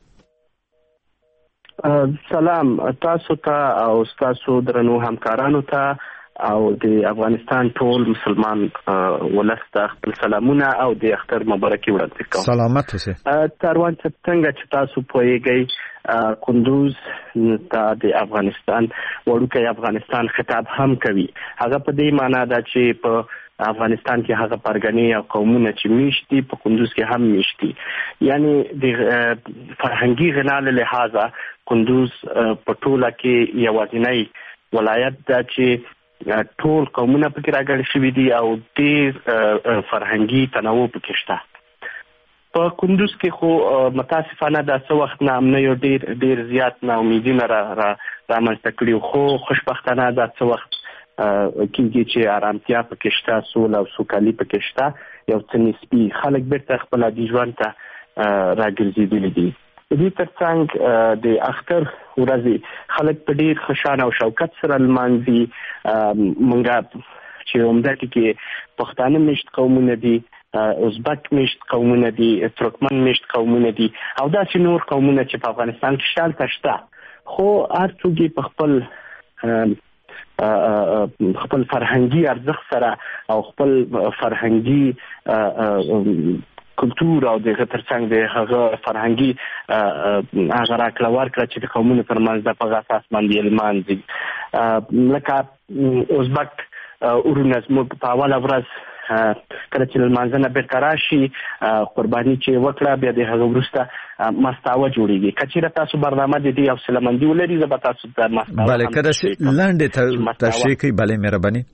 سلام تاسو ته او تاسو درنو همکارانو ته. او د افغانستان ټول مسلمان ولس ته خپل سلامونه او د اختر مبارکي وړاندې کوم. سلامت اوسئ. کاروان څنګه چې تاسو پوهیږئ کندوز ته د افغانستان وړوکی افغانستان خطاب هم کوي. هغه په دې معنی ده چې په افغانستان کې هغه پرګنې او قومونه چې میشتي په کندوز کې هم میشتي. یعنی د فرهنګي غنا له لحاظه کندوز په ټوله کې یوازینی ولایت ده چې ټول قومونه پکې راګړل شوي دي او ډېر فرهنګي تنوع پکې شته. په کندوز کې خو متاسفانه دا څه وخت نه امنیت یو ډېر زیات ناامیدي رامنځته کړي، خو خوشبختانه دا څه وخت کېږي چې آرامتیا پکې شته، سوله او سوکالي پکې شته، یو څه نسبي خلک بیرته خپل عادي ژوند ته راګرځېدلي دي. د دې ترڅنګ د اختر ورځې خلک په ډېر خوشحاله او شوکت سره لمانځي. موږ چې عمده کې پښتانه میشت قومونه دي، ازبک میشت قومونه دي، ترکمن میشت قومونه دي او داسې نور قومونه چې په افغانستان کې شالته شته، خو هر څوک په خپل فرهنګي ارزښت سره او خپل فرهنګي کلتور او دغه ترڅنګ د هغه فرهنګي هغه راکړه ورکړه چې د قومونو ترمنځ د په اساس باندې لمانځي. لکه ازبک ورونه زموږ په اوله ورځ کله چې لمانځنه بیرته راشي قرباني چې وکړه، بیا د هغه وروسته مستاوه جوړیږي. که چېرې تاسو برنامه د دې حوصله‌مندي ولري زه به تاسو ته مستاوه بله که داسې لنډې تشریح کړئ. بله مهرباني.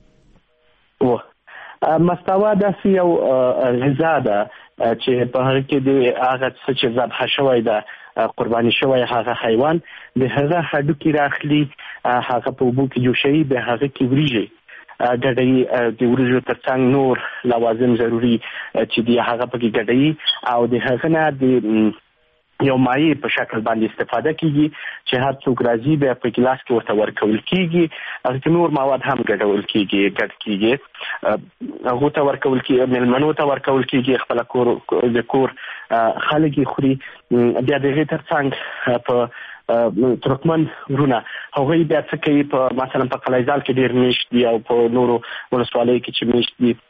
مستاوه داسې یو غذا ده چې په هغه کې د هغه څه چې ذبح شوی ده قرباني شوی هغه حیوان د هغه هډوکي راخلي، هغه په اوبو کې جوشوي، بیا هغه کې وریژې ګډوي، د وریژو ترڅنګ نور لوازم ضروري چې دی هغه پکې ګډوي او د هغه نه د یو مایع په شکل باندې استفاده کیږي چې هر څوک راځي بیا په ګلاس کې ورته ورکول کیږي. هغه نور مواد هم ګډول کیږي هغه ته ورکول کیږي، مېلمنو ته ورکول کیږي، خپل کور خلک خوري. بیا دغه ترڅنګ په ترکمن ورونه هغه بیا څه کوي، په مثلا په قلعه‌زال کې ډېر میشت دي او په نورو ولسوالیو کې چې میشت دي،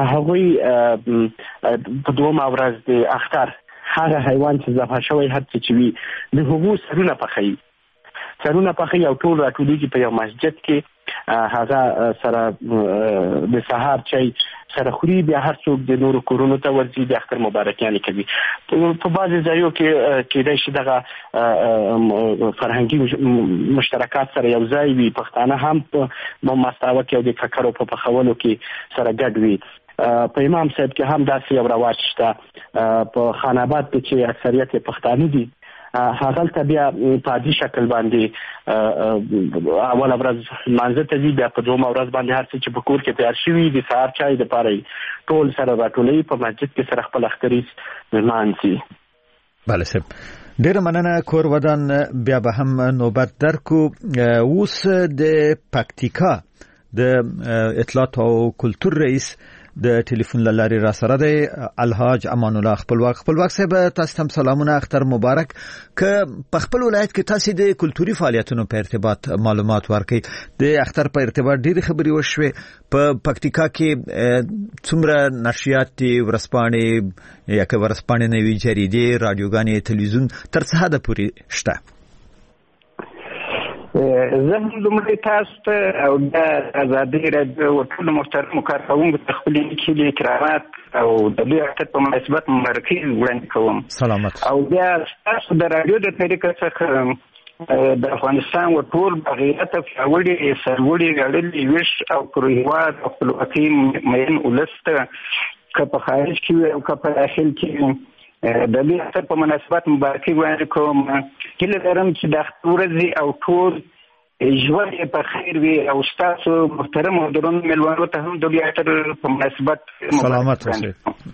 هغه په دومره ورځ د اختر هغه حیوان چې ذبح شوی هر څه چې وي د هغو سرونه پخوي او ټول راټولېږي په یو مسجد کې، هغه سره د سهار چای سره خوري، بیا هر څوک د نورو کورونو ته ورځي، د اختر مبارکیانې کوي. په بعضې ځایو کې کېدای شي دغه فرهنګي مشترکات سره یو ځای وي، پښتانه هم په مستاوه کې او د ککرو په پخولو کې سره ګډ وي. په امام صاحب کې هم داسې یو رواج شته. په خان آباد کې چې اکثریت پښتانه دي هغه بیا په عادي شکل باندې اوله ورځ لمانځه ته ځي، بیا په دومره ورځ باندې هر څه چې په کور کې تیار شوي د سهار چای دپاره ټول سره راټولوي، په مسجد کې سره خپل اختریز لمانځي. بله صاحب، ډېره مننه. کور ودان بیا به هم نوبت درکو. اوس د پکتیکا د اطلاعات او کلتور رئیس د ټلیفون لاري را سره دی الحاج امان الله خپلواک صاحب. تاسو ته سلامونه، اختر مبارک. که په خپل ولایت کې تاسو د کلتوري فعالیتونو په ارتباط معلومات ورکړئ. د اختر په ارتباط ډېرې خبرې وشوې. په پکتیکا کې څومره نشریات دي، ورځپاڼې یا که ورځپاڼې نه وي، جریدې، رادیوګانې، تلویزیون تر څه حده پورې شته؟ زه هم لومړی تاسو ته او د ازادۍ راډیو ټولو محترمو کارکوونکو ته خپلې نیکې اکرامات او د لوی اختر په مناسبت مبارکي وړاندې کوم. سلامت. او بیا تاسو د راډیو د طریقې څخه د افغانستان ټول بغیرت پیاوړي سرلوړي غړي ویش او پروژواد او خپلواکي مین ولس ته که په خارج کې او که په داخل کې د دې اختر په مناسبت مبارکي وړاندې کوم. هیله لرم چې د اختر ورځې او ټول ژوند په خیر وي او ستاسو محترم او درنو مېلمنو ته هم د دې اختر په مناسبت سلامت اوسئ.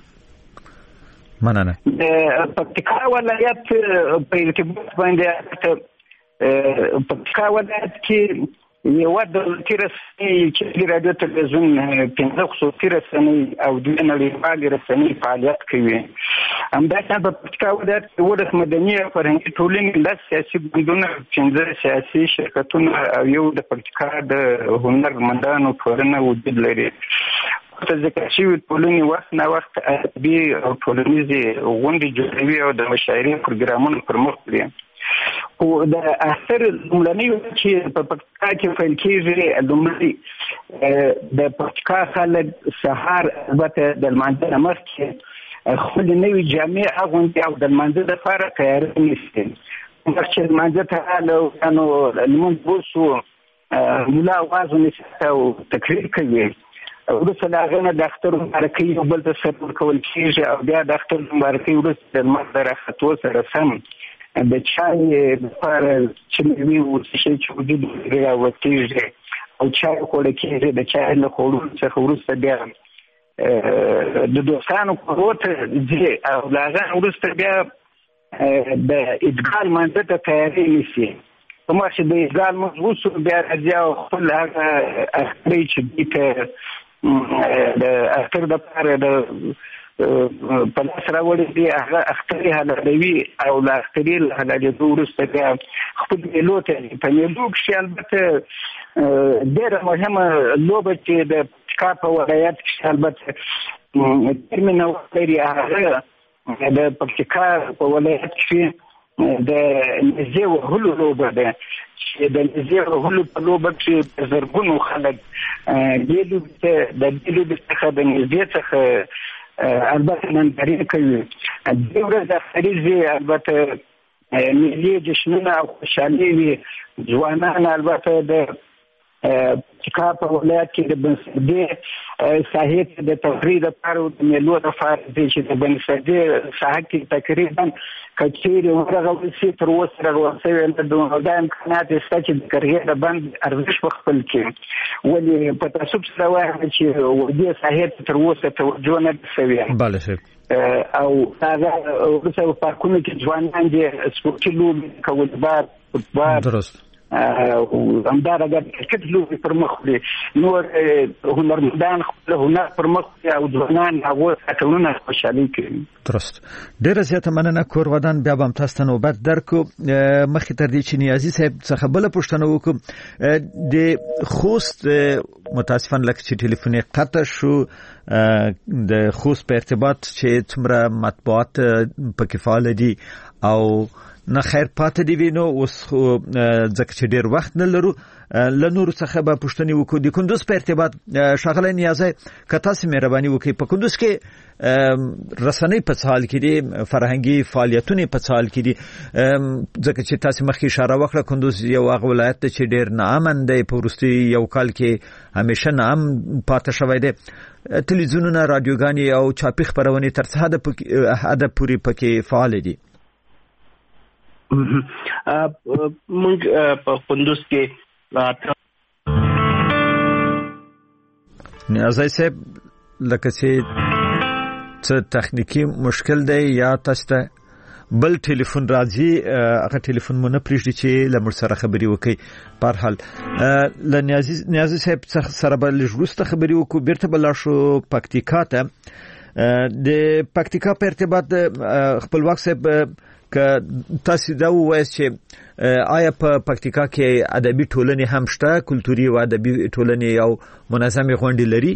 مننه. د پکتیکا ولایت په ارتباط باندې پکتیکا ولایت کې یو دولتي رسنۍ چې رادیو تلویزیون 15 خصوصي رسنۍ او دوه نړیوالې رسنۍ فعالیت کوي همداسې په پکتیکا ولایت کې ولس مدني او فرهنګي ټولنې 10 سیاسي ګوندونه 15 سیاسي شرکتونه او یو د پکتیکا د هنرمندانو ټولنه وجود لري. په ذکر شوی ټولنې وخت نه وخت ادبي او ټولنیزې غونډې جوړوي او د مشاعرې پروګرامونه پرمخ وړي. او د اثر لومړنی چې په پکتیکا کې پیل کېږي لومړی د پکتیکا خلک سهار البته د لمانځه مخکې خپل نوې جامې اغوندي او د لمانځه لپاره تیاری نیسي. چې لمانځه ته راغلو نو لمونځ وشو ملا اواز ونیسي او تقریر کوي. وروسته د هغه نه د اختر مبارکۍ یو بل ته سر ورکول کېږي او بیا د اختر مبارکۍ وروسته د لمر د راختو سره سم د چای لپاره چې مېوې ورڅخه چې وجود لري راوتېږي او چای خوړل کېږي. د چای له خوړلو څخه وروسته بیا د دوستانو کورو ته ځي او له هغه وروسته بیا د عیدګاه لمانځه ته تیاری نیسي. په وخت چې د عیدګاه لمونځ وشو بیا راځي او خپل هغه اخترۍ چې دوی ته د اختر دپاره د په لاس راوړي دي هغه اخترۍ حلالوي او له اخترۍ له حلالېدو وروسته بیا خپل میلو ته په میلو کښې البته ډېره مهمه لوبه چې د پکتیکا په ولایت کښې البته ترمینه لري هغه د پکتیکا په ولایت کښې د نزې وهلو لوبه ده چې د نزې وهلو په لوبه کښې په زرګونو خلک دې لوبې څخه د نزې څخه البته نندارې کوي. دې ورځ اخترې البته ملي جشنونه او خوشحالي وي. ځوانان البته د پکتیکا په ولایت کې د بنسټي ساحې ته د تفریح لپاره د میلو لپاره ځي چې د بنسټي ساحه کې تقریبا کچېرې ورغول شي تر اوسه رغول شوی دا امکانات شته چې د کرغې د بند ارزښت په خپل کړي. ولې په تعصب سره وایم چې دې ساحې ته تر اوسه توجه نه ده شوې. بله صاحب. او هغه وروسته په پارکونو کې ځوانان دي سپورټي لوبې کوي، باد فوټبال درست همدارنګه کرکټ لوبې پر مخ وړي. نور هنرمندان خپل هنر پر مخ وړي او ځوانان هغه ټولنه خوشحالي کوي. درست. ډېره زیاته مننه کور ودان. بیا به هم تاسو ته نوبت درکو. مخکې تر دې چې نیازي صاحب څخه بله پوښتنه وکړو د خوست متاسفانه لکه چې ټلیفون قطع شو د خوست په ارتباط چې څومره مطبوعات پکې فعال دي او نه خیر پاتې دی وینو اوس ځکه چې ډېر وخت نه لرو له نورو څخه به پوښتنې وکړو. د کندوز په ارتباط ښاغلی نیازی که تاسې مهرباني وکړئ په کندوز کې رسنۍ په څه حال کې دي، فرهنګي فعالیتونه په څه حال کې دي؟ ځکه چې تاسې مخکې اشاره وکړه کندوز یو هغه ولایت دی چې ډېر ناامن دی، په وروستي یو کال کې همیشه ناام پاتې شوی دی. تلویزیونونه، راډیوګانې او چاپي خپرونې تر څه حده پورې پکې فعال دي؟ موږ په کندوز کې نیازی صاحب لکه چې څه تخنیکی مشکل دی یا تاسو ته بل ټلیفون راځي هغه ټلیفون مو نه پریږدي چې له موږ سره خبرې وکړي. په هر حال له نیازی صاحب سره به لږ وروسته خبرې وکړو. بیرته به لاړ شو پکتیکا ته. د پکتیکا په ارتباط خپلواک صاحب که تاسو دا ووایاست چې آیا په پکتیکا کې ادبي ټولنې هم شته، کلتوري او ادبي ټولنې او منظمې غونډې لري؟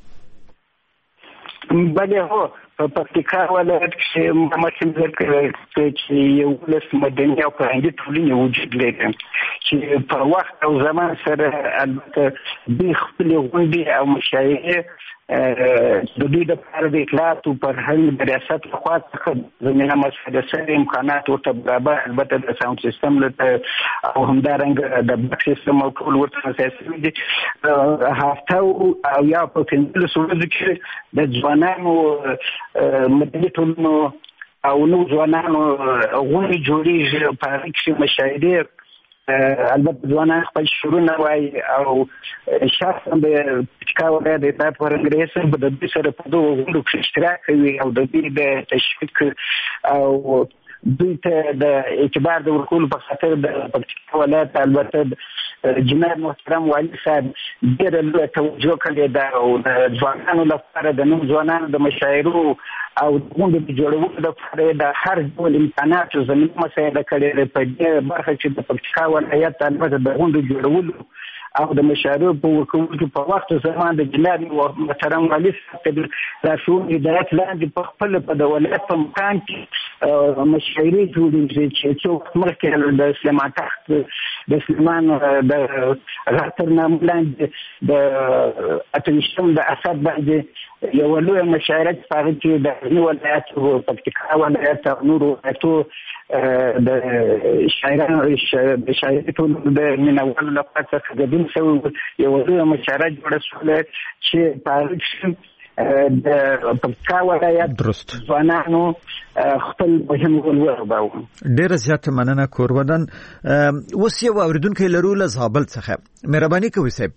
بله هو په پکتیکا ولایت کې ممکن ذکر چې یو ولس مدني او فرهنګي ټولنې وجود لري چې په وخت او زمان سره البته د خپل غونډې او مشاعرې د دوی لپاره د اطلاعات او فرهنګ د ریاست لخوا څخه زمینه مساعده شوې، امکانات ورته برابر، البته د ساوند سیستم لته او همدارنګه د بک سیستم او ټول ورته اساسي دي. هفته او یا په 15 ورځو کې د ځوانانو مدني ټولنو او نو ځوانانو غونډې جوړېږي، په هغې کې مشاعرې البته ځوانان خپل شعرونه وایي او شخصا د پکتیکا ولایت د اطلاعات فرهنګ رئیس به د دوی سره په دغو غونډو کې اشتراک کوي او د دوی د تشویق او دوی ته د اعتبار د ورکول په خاطر د پکتیکا ولایت البته جناب محترم والي صاحب ډېر لوی توجه کړې ده او د ځوانانو لپاره د نوو ځوانانو د مشاعرو او غونډو د جوړولو لپاره د هر ډول امکاناتو زمینه مساعده کړې ده. په دې برخه چې د پکتیکا ولایت البته د غونډو جوړولو او د مشاعرو په ورکولو په وخت زمان د جناب محترم والي صاحب د شؤون هدایت لاندې په خپل په د ولایت په مکان کې مشاعرې جوړېږي چې څوک مخکې د سلیمان تخت د سلیمان د غاتر نام لاندې د اتویشتم د اسد باندې یو لوی مشاعره چې هغه کې د ولایت او پکتیکا ولایت او نورو ولایتو د شاعرانو د شاعرۍ ټولو د مینوالو لپاره څخه ګډون شوی یو لوی مشاعره جوړه شوې چې په هغه کې د پکتیکا ولایت ځوانانو خپل مهم رول ولوباوه. ډېره زیاته مننه کورودن. اوس یو اورېدونکی لرو له زابل څخه. مهرباني کوئ صاحب.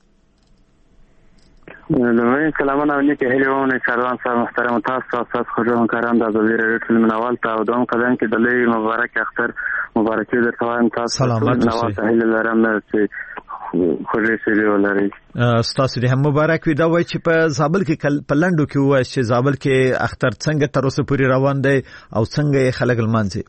لومړی سلامونه او نیکې هیلې ومنئ کاروان صاحب محترم تاسو او ستاسو خوږو همکاران د ازادي راډیو ټلویزیون ته او دویم قدم کې د لوی مبارک اختر مبارکي درته وایم. تاسو نواز هیله لرم چې خوږې شېبې ولرئ. ستاسو دې هم مبارک وي. دا وایي چې په زابل کې په لنډو کې ووایي چې زابل کې اختر څنګه تر اوسه پورې روان دی او څنګه یې خلک لمانځي.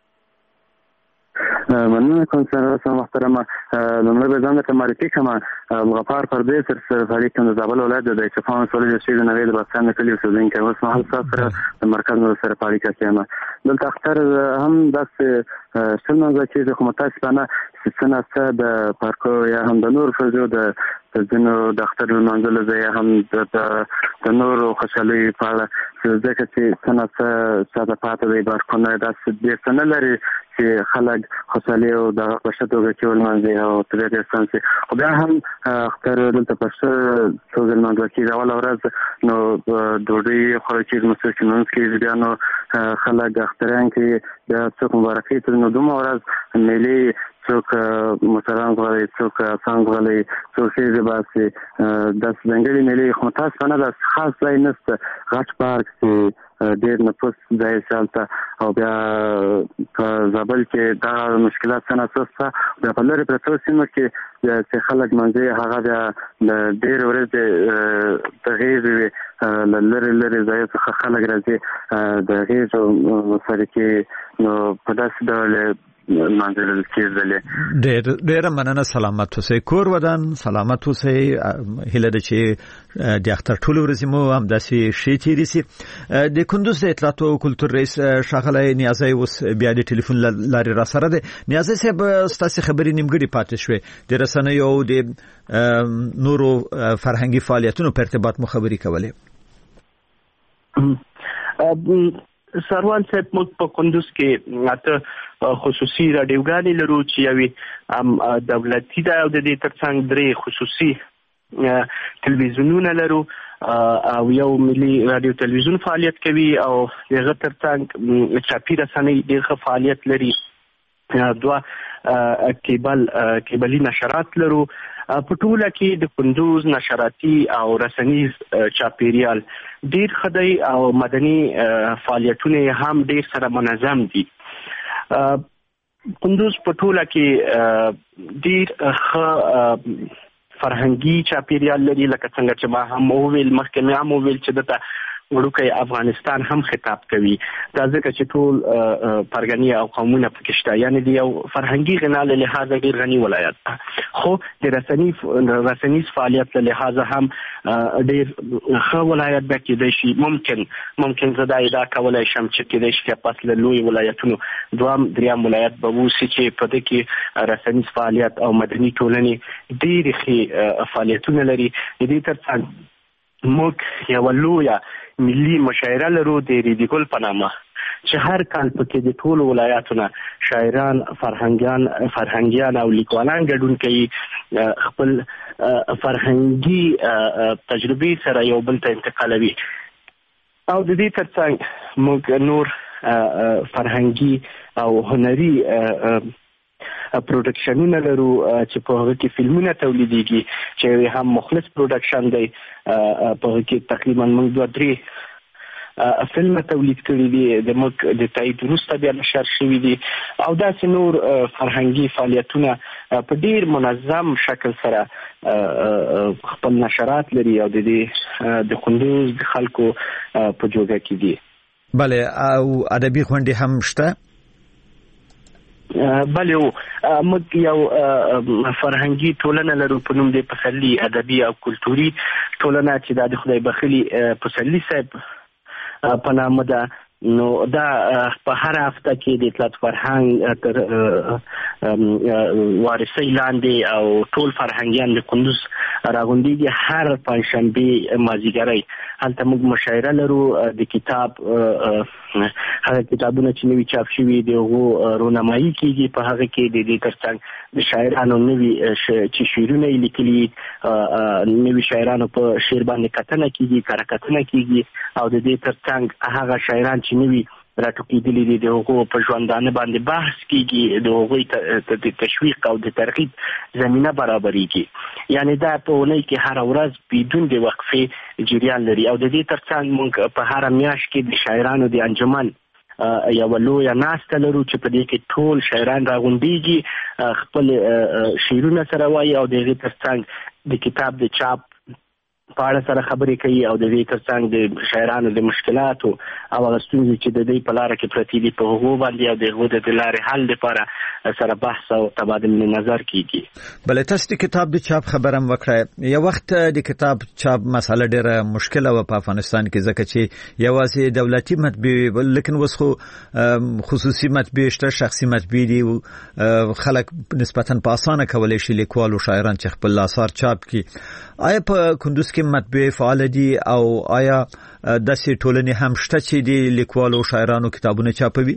مننه کوم سره محترمه. لومړی به ځان ته معرفي کړم. غفار پردیس سره فعالیت کوم د زابل ولایت د چپان ولسوالۍ د شیرین نوې د بستان کلی اوسیدونکی اوس مهال سره د مرکز سره فعالیت کوم. دلته اختر هم داسې څنګه چې د حکومت څخه سناسه د پارکو یا هم د نور فزو د ځینو د اختر منځل ځای هم د نور خوشالي په اړه ځکه چې سناسه ساده پاتې دی پارکونه داسې ډېر څه نه لري چې خلک خوشالي او د پښتو کې ولمانځي او تر دې ستانسي. خو بیا هم اختر دلته پښتو څو ځلمانځل کېږي. اول ورځ نو ډوډۍ خوري چې مسلمان منځ کې بیا نو خلک اختران کې بیا څوک مبارکي تر نو دومره ورځ ملي څوک مسلمان غواړي څوک څنګه غواړي څوک یې باسي د ځنګلي ملي خو تاسو نه د خاص ځای نشته غټ پارک چې ډېر نفوس ځای چالته او بیا په زابل کې دا مشکلات څنګه اساسه بیا په لري پرتو سیمه کې چې خلک منځي هغه بیا د ډېر ورځې تغیر لري ځای څخه خلک راځي د غیر مشارکي نو په داسې ډول منځل کېدل. ډېر مننه. سلامت اوسئ کورودن. سلامت اوسئ. هیله ده چې د اختر ټول ورځې مو هم داسې ښې تېرې سي. د کندوز د اطلاعات او کلتور رئیس ښاغلی نیازی اوس بیا د ټلیفون لارې را سره دی. نیازی صاحب ستاسې خبرې نیمګړې پاتې شوې. د رسنیو او د نورو فرهنګي فعالیتونو په ارتباط مو خبرې کولې. سروان صاحب موږ په کندوز کې اته خصوصي راډیوګانې لرو چې یوې دولتي ده او د دې ترڅنګ درې خصوصي تلویزیونونه لرو او یو ملي رادیو تلویزیون فعالیت کوي او دغه ترڅنګ چاپی رسنۍ ډېر فعالیت لري. دوه کیبلي نشرات لرو. په ټوله کې د کندوز نشراتي او رسنیز چاپیریال ډیر خدای او مدني فعالیتونه هم ډیر سره منظم دي. کندوز په ټوله کې ډیر فرهنګي چاپیریال لري لکه څنګه چې ما هم وویل مخکې مې هم وویل چې دته وړوکی افغانستان هم خطاب کوي. دا ځکه چې ټول پرګنی او قومونه پکې شته یعنی د یو فرهنګي غنا له لحاظه ډیر غني ولایت خو د رسنیز فعالیت له لحاظه هم ډیر ښه ولایت به کېدای شي. ممکن زه دا ادعا کولی شم چې کېدای شي پس له لوی ولایتونو دوام دریم ولایت به ووسي چې په دې کې رسنیز فعالیت او مدني ټولنې ډېرې ښې فعالیتونه لري. د دې ترڅنګ موږ یوه لویه ملي مشاعره لرو د ریډیګل په نامه چې هر کال پکې د ټولو ولایاتونه شاعران فرهنګیان او لیکوالان ګډون کوي خپل فرهنګي تجربې سره یو بل ته انتقالوي او د دې ترڅنګ موږ نور فرهنګي او هنري پروډکشنونه لرو چې په هغه کې فلمونه تولیدېږي چې هم مخلص پروډکشن دی. په هغه کې تقریبا موږ 2-3 فلم تولید کړي دي د موږ د تایید وروسته بیا نشر شوي دي او داسې نور فرهنګي فعالیتونه په ډیر منظم شکل سره خپل نشرات لري او د کندوز د خلکو په جوګه کې دي. بله او ادبي غونډې هم شته؟ بله موږ یو فرهنګي ټولنه لرو په نوم د پسرلي ادبي او کلتوري ټولنه چې د خدای بخلي پسرلي صاحب په نامه ده. نو دا په هر هفته کې د اطلاعات فرهنګ تر وارثۍ لاندې او ټول فرهنګیان د کندوز راغونډېږي هر پنجشنبې مازدیګرۍ. هلته موږ مشاعره لرو د کتاب هغه کتابونه چې نوي چاپ شوي د هغو رونمایي کېږي. په هغه کې د دې ترڅنګ د شاعرانو نوي چې شعرونه یې لیکلي نوي شاعرانو په شعر باندې کتنه کېږي کره کتنه کېږي او د دې ترڅنګ هغه شاعران چې نوي راټوکېدلي دي د هغو په ژوندانه باندې بحث کېږي د هغوی د تشویق او د ترغیب زمینه برابرېږي. یعنې دا په اونۍ کې هره ورځ بدون د وقفې جریان لري او د دې ترڅنګ موږ په هره میاشت کې د شاعرانو د انجمن یوه لویه ناسته لرو چې په دې کې ټول شاعران راغونډېږي خپل شعرونه سره وایي او د هغې ترڅنګ د کتاب د چاپ په اړه سره خبرې کوي او د دې ترڅنګ د شاعرانو د مشکلاتو او هغه ستونزې چې د دوی په لاره کې پرتې دي په هغو باندې او د هغو د لارې حل لپاره سره بحث او تبادله نظر کیږي. بله تاسو د کتاب د چاپ خبره هم وکړه. یو وخت د کتاب چاپ مسله ډېره مشکله وه په افغانستان کې ځکه چې یوازې دولتي مطبعې لیکن اوس خو خصوصي مطبعې شته شخصي مطبعې دي خلک نسبتا په اسانه کولی شي لیکوال او شاعران چې خپل آثار چاپ کړي. آیا په کندوز کې مطبعې فعال دي او آیا داسې ټولنې هم شته چې د لیکوالو او شاعرانو کتابونه چاپوي؟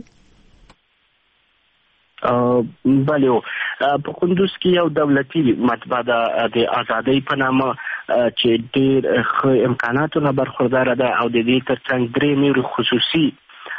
بله په کندوز کې یو دولتي مطبعه ده د آزادۍ په نامه چې ډېر ښه امکاناتو نه برخورداره ده او د دې ترڅنګ درې نورې خصوصي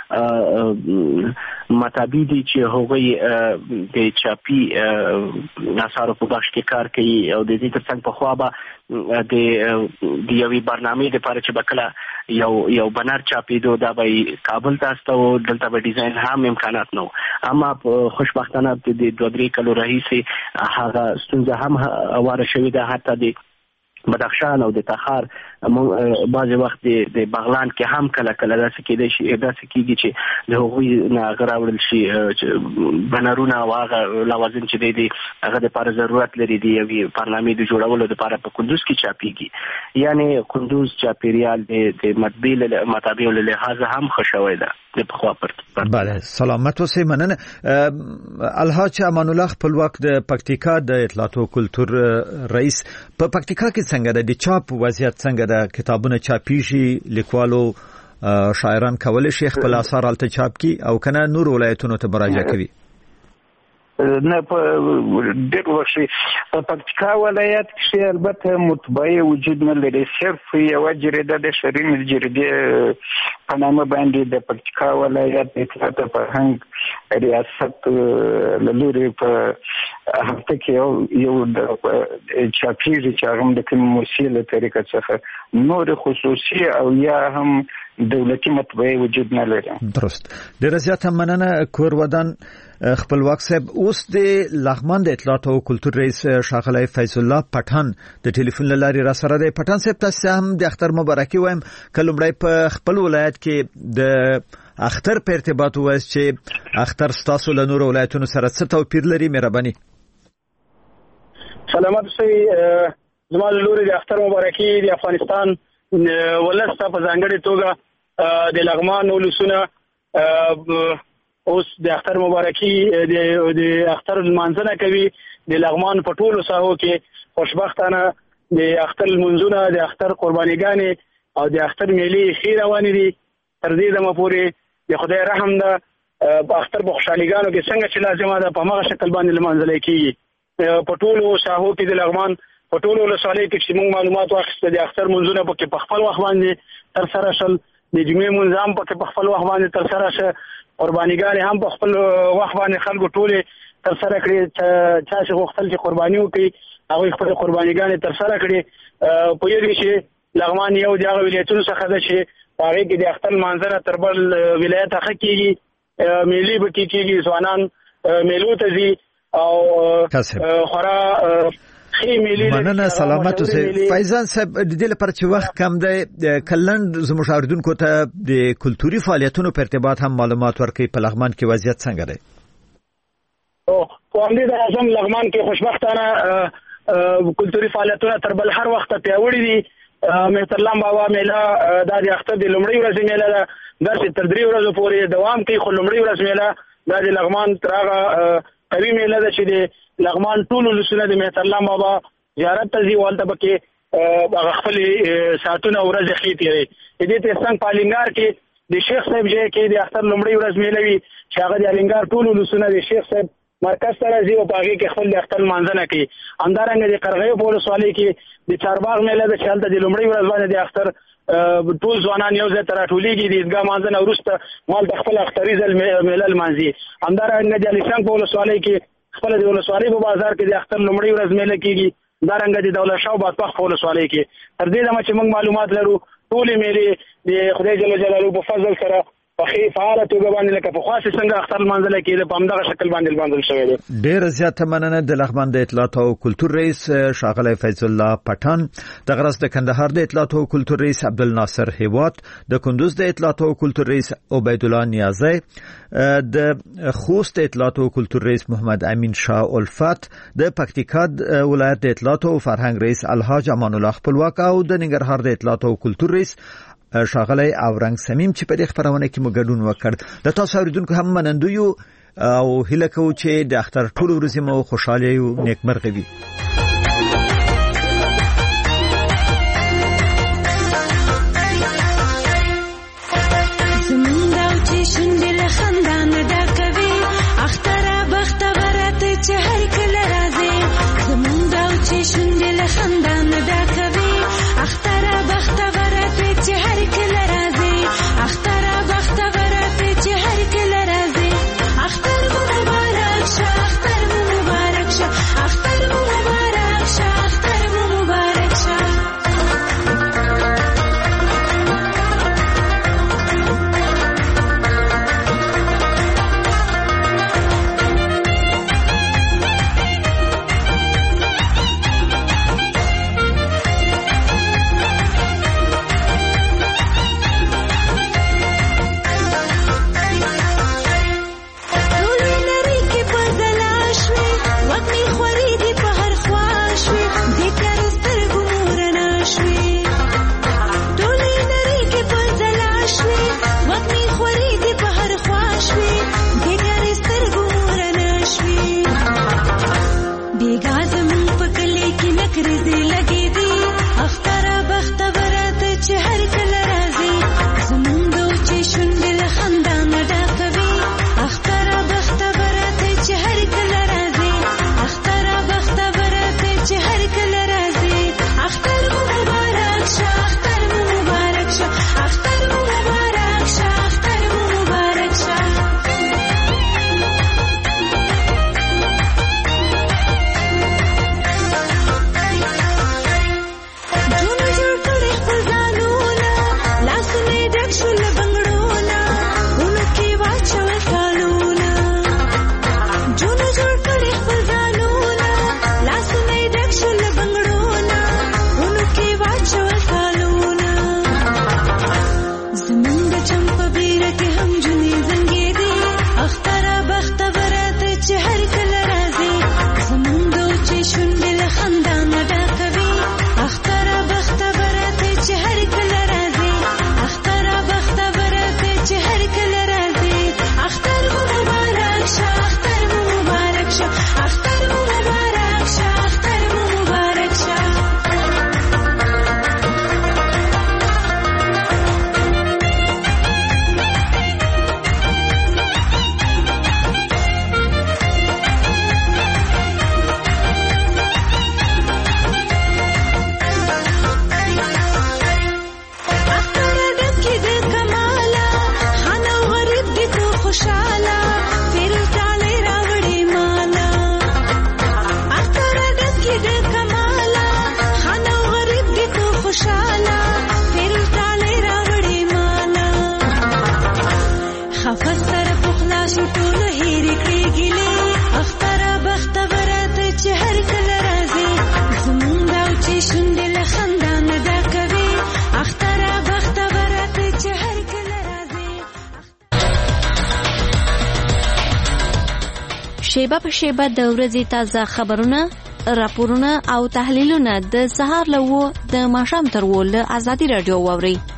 مطابع دي چې هغوی د چاپي اثارو په بخش کې کار کوي او د دې ترڅنګ پخوا به د یوې برنامې دپاره چې به کله یو بنر چاپېدو دا به کابل ته استوو دلته به ډیزاین هم امکانات نه و. اما خوشبختانه د 2-3 کلو راهیسې هغه ستونزه هم هواره شوې ده. حتی د بدخشان او د تخار بعضې وخت د بغلان کې هم کله داسې کېږي چې د هغوی نه هغه راوړل شي بنرونه او هغه لوازم چې دی هغه دپاره ضرورت لري د یوې برنامې د جوړولو دپاره په کندوز کې چاپېږي. یعنې کندوز چاپېریال د مطابعو له لحاظه هم ښه شوی ده د پخوا پرتله. بله سلامت اوسئ. مننه. الحاج امان الله خپلواک د پکتیکا د اطلاعات او کلتور رئیس، په پکتیکا کې څنګه د چاپ وضعیت څنګه د کتابونو چاپیږي؟ لیکوالو شاعران کولی شي خپل آثار هلته چاپ کړي او کنه نور ولایتونو ته مراجعه کوي؟ نه په ډېر وخت په پکتیکا ولایت کې البته مطبعې وجود نه لري. صرف یوه جریده د شرین جریدې په نامه باندې د پکتیکا ولایت د اطلاعات فرهنګ ریاست له لوري په هفته کې یو چاپیږي چې هغه د کومې موسیقي له طریقه څخه نور خصوصي او یا هم دولتي مطبعې وجود نه لري. درست. ډېره زیاته مننه کور ودان خپلواک صاحب. اوس د لغمان د اطلاعات او کلتور رئیس ښاغلی فیض الله پټان د ټلیفون له لارې را سره دی. پټان صاحب تاسو هم د اختر مبارکي وایم که لومړی په خپل ولایت کې د اختر په ارتباط ووایاست چې اختر ستاسو له نورو ولایتونو سره څه توپیر لري؟ مهرباني. سلامت اوسئ. زما له لورې د اختر مبارکي د افغانستان ولس ته په ځانګړې توګه د لغمان ولسونه اوس د اختر مبارکي د اختر لمانځنه کوي. د لغمان په ټولو ساحو کې خوشبختانه د اختر لمونځونه، د اختر قربانیګانې او د اختر میلې ښې روانې دي. تر دې دمه پورې د خدای رحم ده په اختر په خوشحاليګانو کې څنګه چې لازمه ده په هغه شکل باندې لمانځل کېږي. په ټولو ساحو کې د لغمان په ټولو ولسوالیو کې چې موږ معلومات واخیسته د اختر منځونه پکې په خپل وخت باندې ترسره شول، د جمعې منځ هم پکې په خپل وخت باندې ترسره شه، قربانیګانې هم په خپل وخت باندې خلکو ټولې ترسره کړې. چا چې غوښتل چې قرباني وکړي هغوی خپل قربانیګانې ترسره کړې. پوهېږئ چې لغمان یو د هغه ولایتونو څخه ده چې هغه کې د اختر منځنه تر بل ولایت ښه کیږي ملي به کیږي ځوانان میلو ته ځي او خورا مننه سلامت اوسئ فیضان صاحب. د دې لپاره چې وخت کم دی کلند زموږ اوریدونکو ته د کلتوري فعالیتونو په ارتباط هم معلومات ورکړي. په لغمان کې وضعیت څنګه دی؟ په همدې د اعظم لغمان کې خوشبختانه کلتوري فعالیتونه تر بل هر وخت پیاوړي دي. مهترلام بابا میله دا د اختر د لومړۍ ورځې میله ده، داسې تر 3 ورځو پورې دوام کوي. خو لومړۍ ورځ میله دا د لغمان تر هغه قوي میله ده چې د لغمان ټول ولسونه د مهترلام بابا زیارت ته ځي، والته پکې هغه خپل ساعتونه ورځې ښې تېري. د دې ترڅنګ په الینګار کې د شیخ صاحب ځای کې د اختر لومړۍ ورځ میله وي چې هغه د الینګار ټول ولسونه د شیخ صاحب مرکز ته راځي او په هغې کې خپل د اختر لمانځنه کوي. همدارنګه د قرغیو په ولسوالۍ کې د چارباغ میله ده چې هلته د لومړۍ ورځ باندې د اختر ټول ځوانان یو ځای ته راټولېږي، د عیدګاه لمانځنه وروسته مال د خپل اختري ځل میله لمانځي. همدارنګه د الیشنګ په ولسوالۍ کې خپل د ولسوالۍ په بازار کې د اختر لومړۍ ورځ میله کېږي. همدارنګه د دولت شاه بادپخ په ولسوالۍ کې تر دې دمه چې موږ معلومات لرو ټولې میلې د خدای جل جلاله په فضل سره په فعاله توګه باندې لکه په خاصه څنګه اختر لمانځل کېده په همدغه شکل باندې لمانځل شوی دی. ډېر زیاته مننه د لغمان د اطلاعات او کلتور رئیس ښاغلی فیض الله پټان، د غرض د کندهار د اطلاعات او کلتور رئیس عبدالناصر هیواد، د کندوز د اطلاعات او کلتور رئیس عبید الله نیازی، د خوست د اطلاعات او کلتور رئیس محمد امین شاه الفت، د پکتیکا ولایت د اطلاعات او فرهنګ رئیس الحاج امان الله خپلواک او د ننګرهار د اطلاعات او کلتور رئیس ښاغلی اورنګ سمیم چې په دې خبرونه کې مو ګډون وکړ. د تاسو اوریدونکو هم منندوی یو او هیله کوو چې د اختر ټول ورځې مو خوشاله او نیکمرغه وي. اختر مبارک شه، اختر مبارک شه، اختر مبارک خفت سره پخلا شو ټول هېرې کړې ګیلې اختره بختوره ته چې هر کله راځې زمونږ دا چې شونډې له خندا نه ډکوي اختره بختوره ته چې هر کله راځې شیبه په شیبه د ورځې تازه خبرونه راپورونه او تحلیلونه د سهار له 9 د ماښام تر 10 له ازادي رادیو واوري